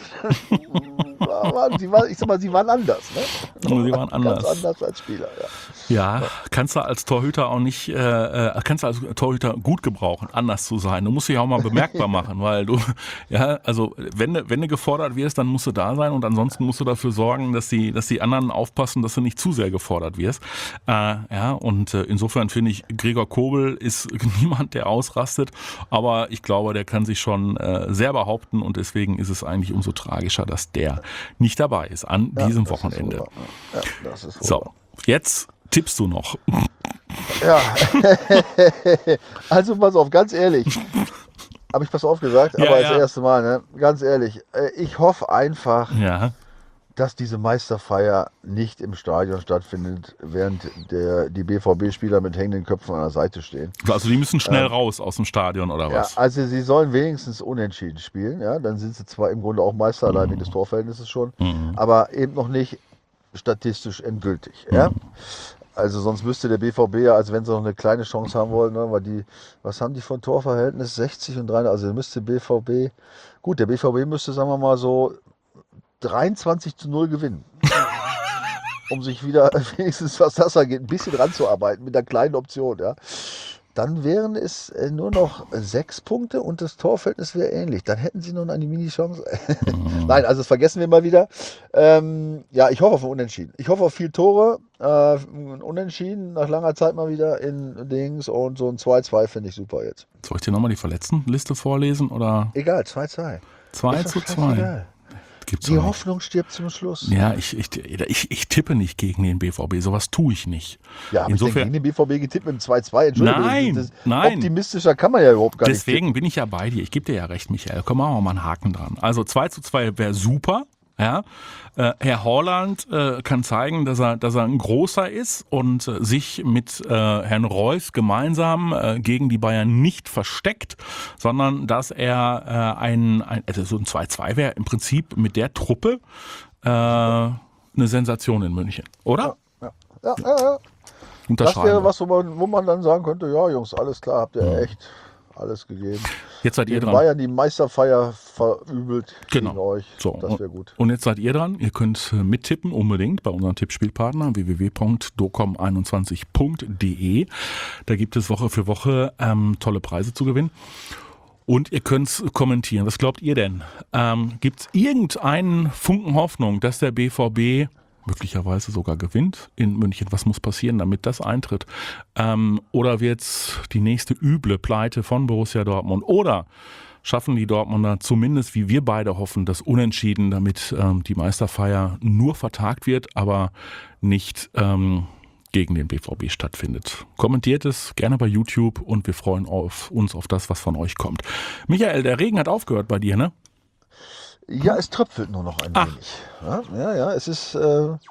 [SPEAKER 3] waren, sie waren, ich sag mal, sie waren anders, ne?
[SPEAKER 2] Sie waren anders.
[SPEAKER 3] Ganz anders als Spieler, ja.
[SPEAKER 2] Ja, kannst du als Torhüter auch nicht, äh, äh, kannst du als Torhüter gut gebrauchen, anders zu sein. Du musst dich auch mal bemerkbar machen, weil du, ja, also wenn du, wenn du gefordert wirst, dann musst du da sein und ansonsten musst du dafür sorgen, dass die, dass die anderen aufpassen, dass du nicht zu sehr gefordert wirst. Äh, ja, und äh, insofern finde ich, Gregor Kobel ist niemand, der ausrastet, aber ich glaube, der kann sich schon äh, sehr behaupten und deswegen ist es eigentlich umso tragischer, dass der nicht dabei ist an
[SPEAKER 3] Ja,
[SPEAKER 2] diesem
[SPEAKER 3] das ist
[SPEAKER 2] Wochenende.
[SPEAKER 3] wohl wahr. Ja, das ist wohl
[SPEAKER 2] So,
[SPEAKER 3] wahr.
[SPEAKER 2] jetzt tippst du noch.
[SPEAKER 3] Ja. Also pass auf, ganz ehrlich. Habe ich pass auf gesagt,
[SPEAKER 2] Ja,
[SPEAKER 3] aber
[SPEAKER 2] ja.
[SPEAKER 3] das erste Mal, ne? Ganz ehrlich. äh, Ich hoffe einfach,
[SPEAKER 2] Ja.
[SPEAKER 3] dass diese Meisterfeier nicht im Stadion stattfindet, während der, die B V B-Spieler mit hängenden Köpfen an der Seite stehen.
[SPEAKER 2] Also die müssen schnell raus aus dem Stadion oder
[SPEAKER 3] Ja,
[SPEAKER 2] was?
[SPEAKER 3] also sie sollen wenigstens unentschieden spielen, ja, dann sind sie zwar im Grunde auch Meister, allein wegen des Torverhältnisses schon,
[SPEAKER 2] Mhm.
[SPEAKER 3] aber eben noch nicht statistisch endgültig, ja. Also sonst müsste der B V B ja, als wenn sie noch eine kleine Chance haben wollen, ne, weil die, was haben die von Torverhältnis? sechzig und drei, also müsste B V B, gut, der B V B müsste, sagen wir mal so, dreiundzwanzig zu null gewinnen. Um sich wieder wenigstens, was das angeht, ein bisschen ranzuarbeiten mit einer kleinen Option, ja. Dann wären es äh, nur noch sechs Punkte und das Torverhältnis wäre ähnlich. Dann hätten sie noch eine Mini-Chance. Nein, also das vergessen wir mal wieder. Ähm, ja, ich hoffe auf ein Unentschieden. Ich hoffe auf viel Tore. Äh, ein Unentschieden nach langer Zeit mal wieder in Dings und so ein zwei zwei finde ich super jetzt.
[SPEAKER 2] Soll ich dir nochmal die Verletztenliste vorlesen oder
[SPEAKER 3] Egal, zwei zwei.
[SPEAKER 2] zwei
[SPEAKER 3] Ist
[SPEAKER 2] zu
[SPEAKER 3] doch
[SPEAKER 2] zwei?
[SPEAKER 3] scheißegal.
[SPEAKER 2] Gibt's
[SPEAKER 3] Die
[SPEAKER 2] doch nicht.
[SPEAKER 3] Hoffnung stirbt zum Schluss.
[SPEAKER 2] Ja, ich, ich, ich, ich tippe nicht gegen den B V B, sowas tue ich nicht.
[SPEAKER 3] Ja, habe ich denn
[SPEAKER 2] Insofern-
[SPEAKER 3] gegen den B V B getippt mit dem zwei zwei? Entschuldigung,
[SPEAKER 2] Nein,
[SPEAKER 3] das, das,
[SPEAKER 2] nein.
[SPEAKER 3] optimistischer kann man ja überhaupt gar nicht
[SPEAKER 2] Deswegen bin ich ja bei dir. Ich gebe dir ja recht, Michael. Komm, machen wir mal einen Haken dran. Also zwei zu zwei wäre super. Ja, äh, Herr Haaland äh, kann zeigen, dass er, dass er ein großer ist und äh, sich mit äh, Herrn Reus gemeinsam äh, gegen die Bayern nicht versteckt, sondern dass er äh, ein, ein, also so ein zwei zwei wäre im Prinzip mit der Truppe äh, eine Sensation in München, oder?
[SPEAKER 3] Ja, ja, ja. Das wäre was, wo man, wo man dann sagen könnte, ja Jungs, alles klar, habt ihr ja. echt alles gegeben.
[SPEAKER 2] Jetzt seid ihr
[SPEAKER 3] den
[SPEAKER 2] dran.
[SPEAKER 3] Bayern die Meisterfeier verübelt
[SPEAKER 2] genau.
[SPEAKER 3] gegen euch.
[SPEAKER 2] So,
[SPEAKER 3] das wäre gut.
[SPEAKER 2] Und jetzt seid ihr dran. Ihr könnt mittippen unbedingt bei unserem Tippspielpartner w w w punkt docom einundzwanzig punkt de. Da gibt es Woche für Woche ähm, tolle Preise zu gewinnen. Und ihr könnt kommentieren. Was glaubt ihr denn? Ähm, gibt es irgendeinen Funken Hoffnung, dass der B V B möglicherweise sogar gewinnt in München? Was muss passieren, damit das eintritt? Ähm, oder wird es die nächste üble Pleite von Borussia Dortmund? Oder schaffen die Dortmunder zumindest, wie wir beide hoffen, das Unentschieden, damit ähm, die Meisterfeier nur vertagt wird, aber nicht ähm, gegen den B V B stattfindet? Kommentiert es gerne bei YouTube und wir freuen auf, uns auf das, was von euch kommt. Michael, der Regen hat aufgehört bei dir, ne?
[SPEAKER 3] Ja, es tröpfelt nur noch ein Ach. wenig. Ja, ja, ja, es ist äh, äh,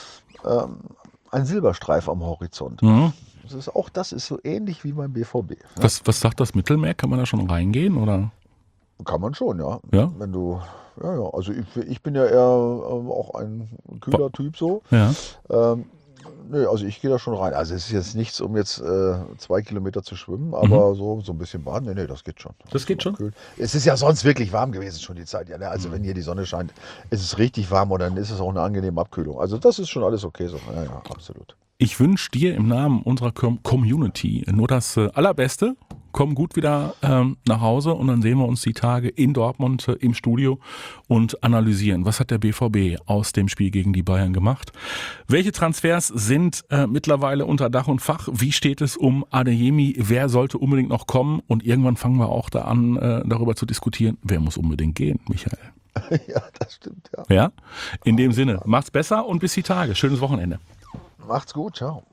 [SPEAKER 3] ein Silberstreif am Horizont.
[SPEAKER 2] Mhm.
[SPEAKER 3] Das ist, auch das ist so ähnlich wie beim B V B. Ja?
[SPEAKER 2] Was, was sagt das Mittelmeer? Kann man da schon reingehen, oder?
[SPEAKER 3] Kann man schon, ja.
[SPEAKER 2] Ja?
[SPEAKER 3] Wenn du, ja, ja. Also ich, ich bin ja eher äh, auch ein kühler Ba- Typ so.
[SPEAKER 2] Ja.
[SPEAKER 3] Ähm, Nö, also ich gehe da schon rein. Also es ist jetzt nichts, um jetzt äh, zwei Kilometer zu schwimmen, aber mhm. so, so ein bisschen baden, nee, nee, das geht schon.
[SPEAKER 2] Das geht schon?
[SPEAKER 3] Kühl. Es ist ja sonst wirklich warm gewesen schon die Zeit. Ja, ne? Also mhm. wenn hier die Sonne scheint, ist es richtig warm und dann ist es auch eine angenehme Abkühlung. Also das ist schon alles okay so. Ja, ja, absolut.
[SPEAKER 2] Ich wünsche dir im Namen unserer Community nur das äh, Allerbeste. Komm gut wieder ähm, nach Hause und dann sehen wir uns die Tage in Dortmund äh, im Studio und analysieren, was hat der B V B aus dem Spiel gegen die Bayern gemacht. Welche Transfers sind äh, mittlerweile unter Dach und Fach? Wie steht es um Adeyemi? Wer sollte unbedingt noch kommen? Und irgendwann fangen wir auch da an, äh, darüber zu diskutieren, wer muss unbedingt gehen, Michael.
[SPEAKER 3] Ja, das stimmt, ja.
[SPEAKER 2] Ja? In dem Sinne, macht's besser und bis die Tage. Schönes Wochenende.
[SPEAKER 3] Macht's gut, ciao.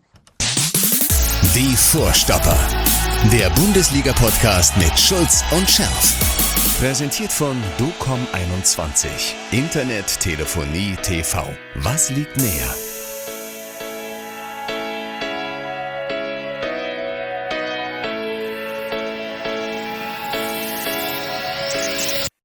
[SPEAKER 1] Die Vorstopper. Der Bundesliga-Podcast mit Schulz und Scherf. Präsentiert von Docom einundzwanzig. Internet, Telefonie, T V. Was liegt näher?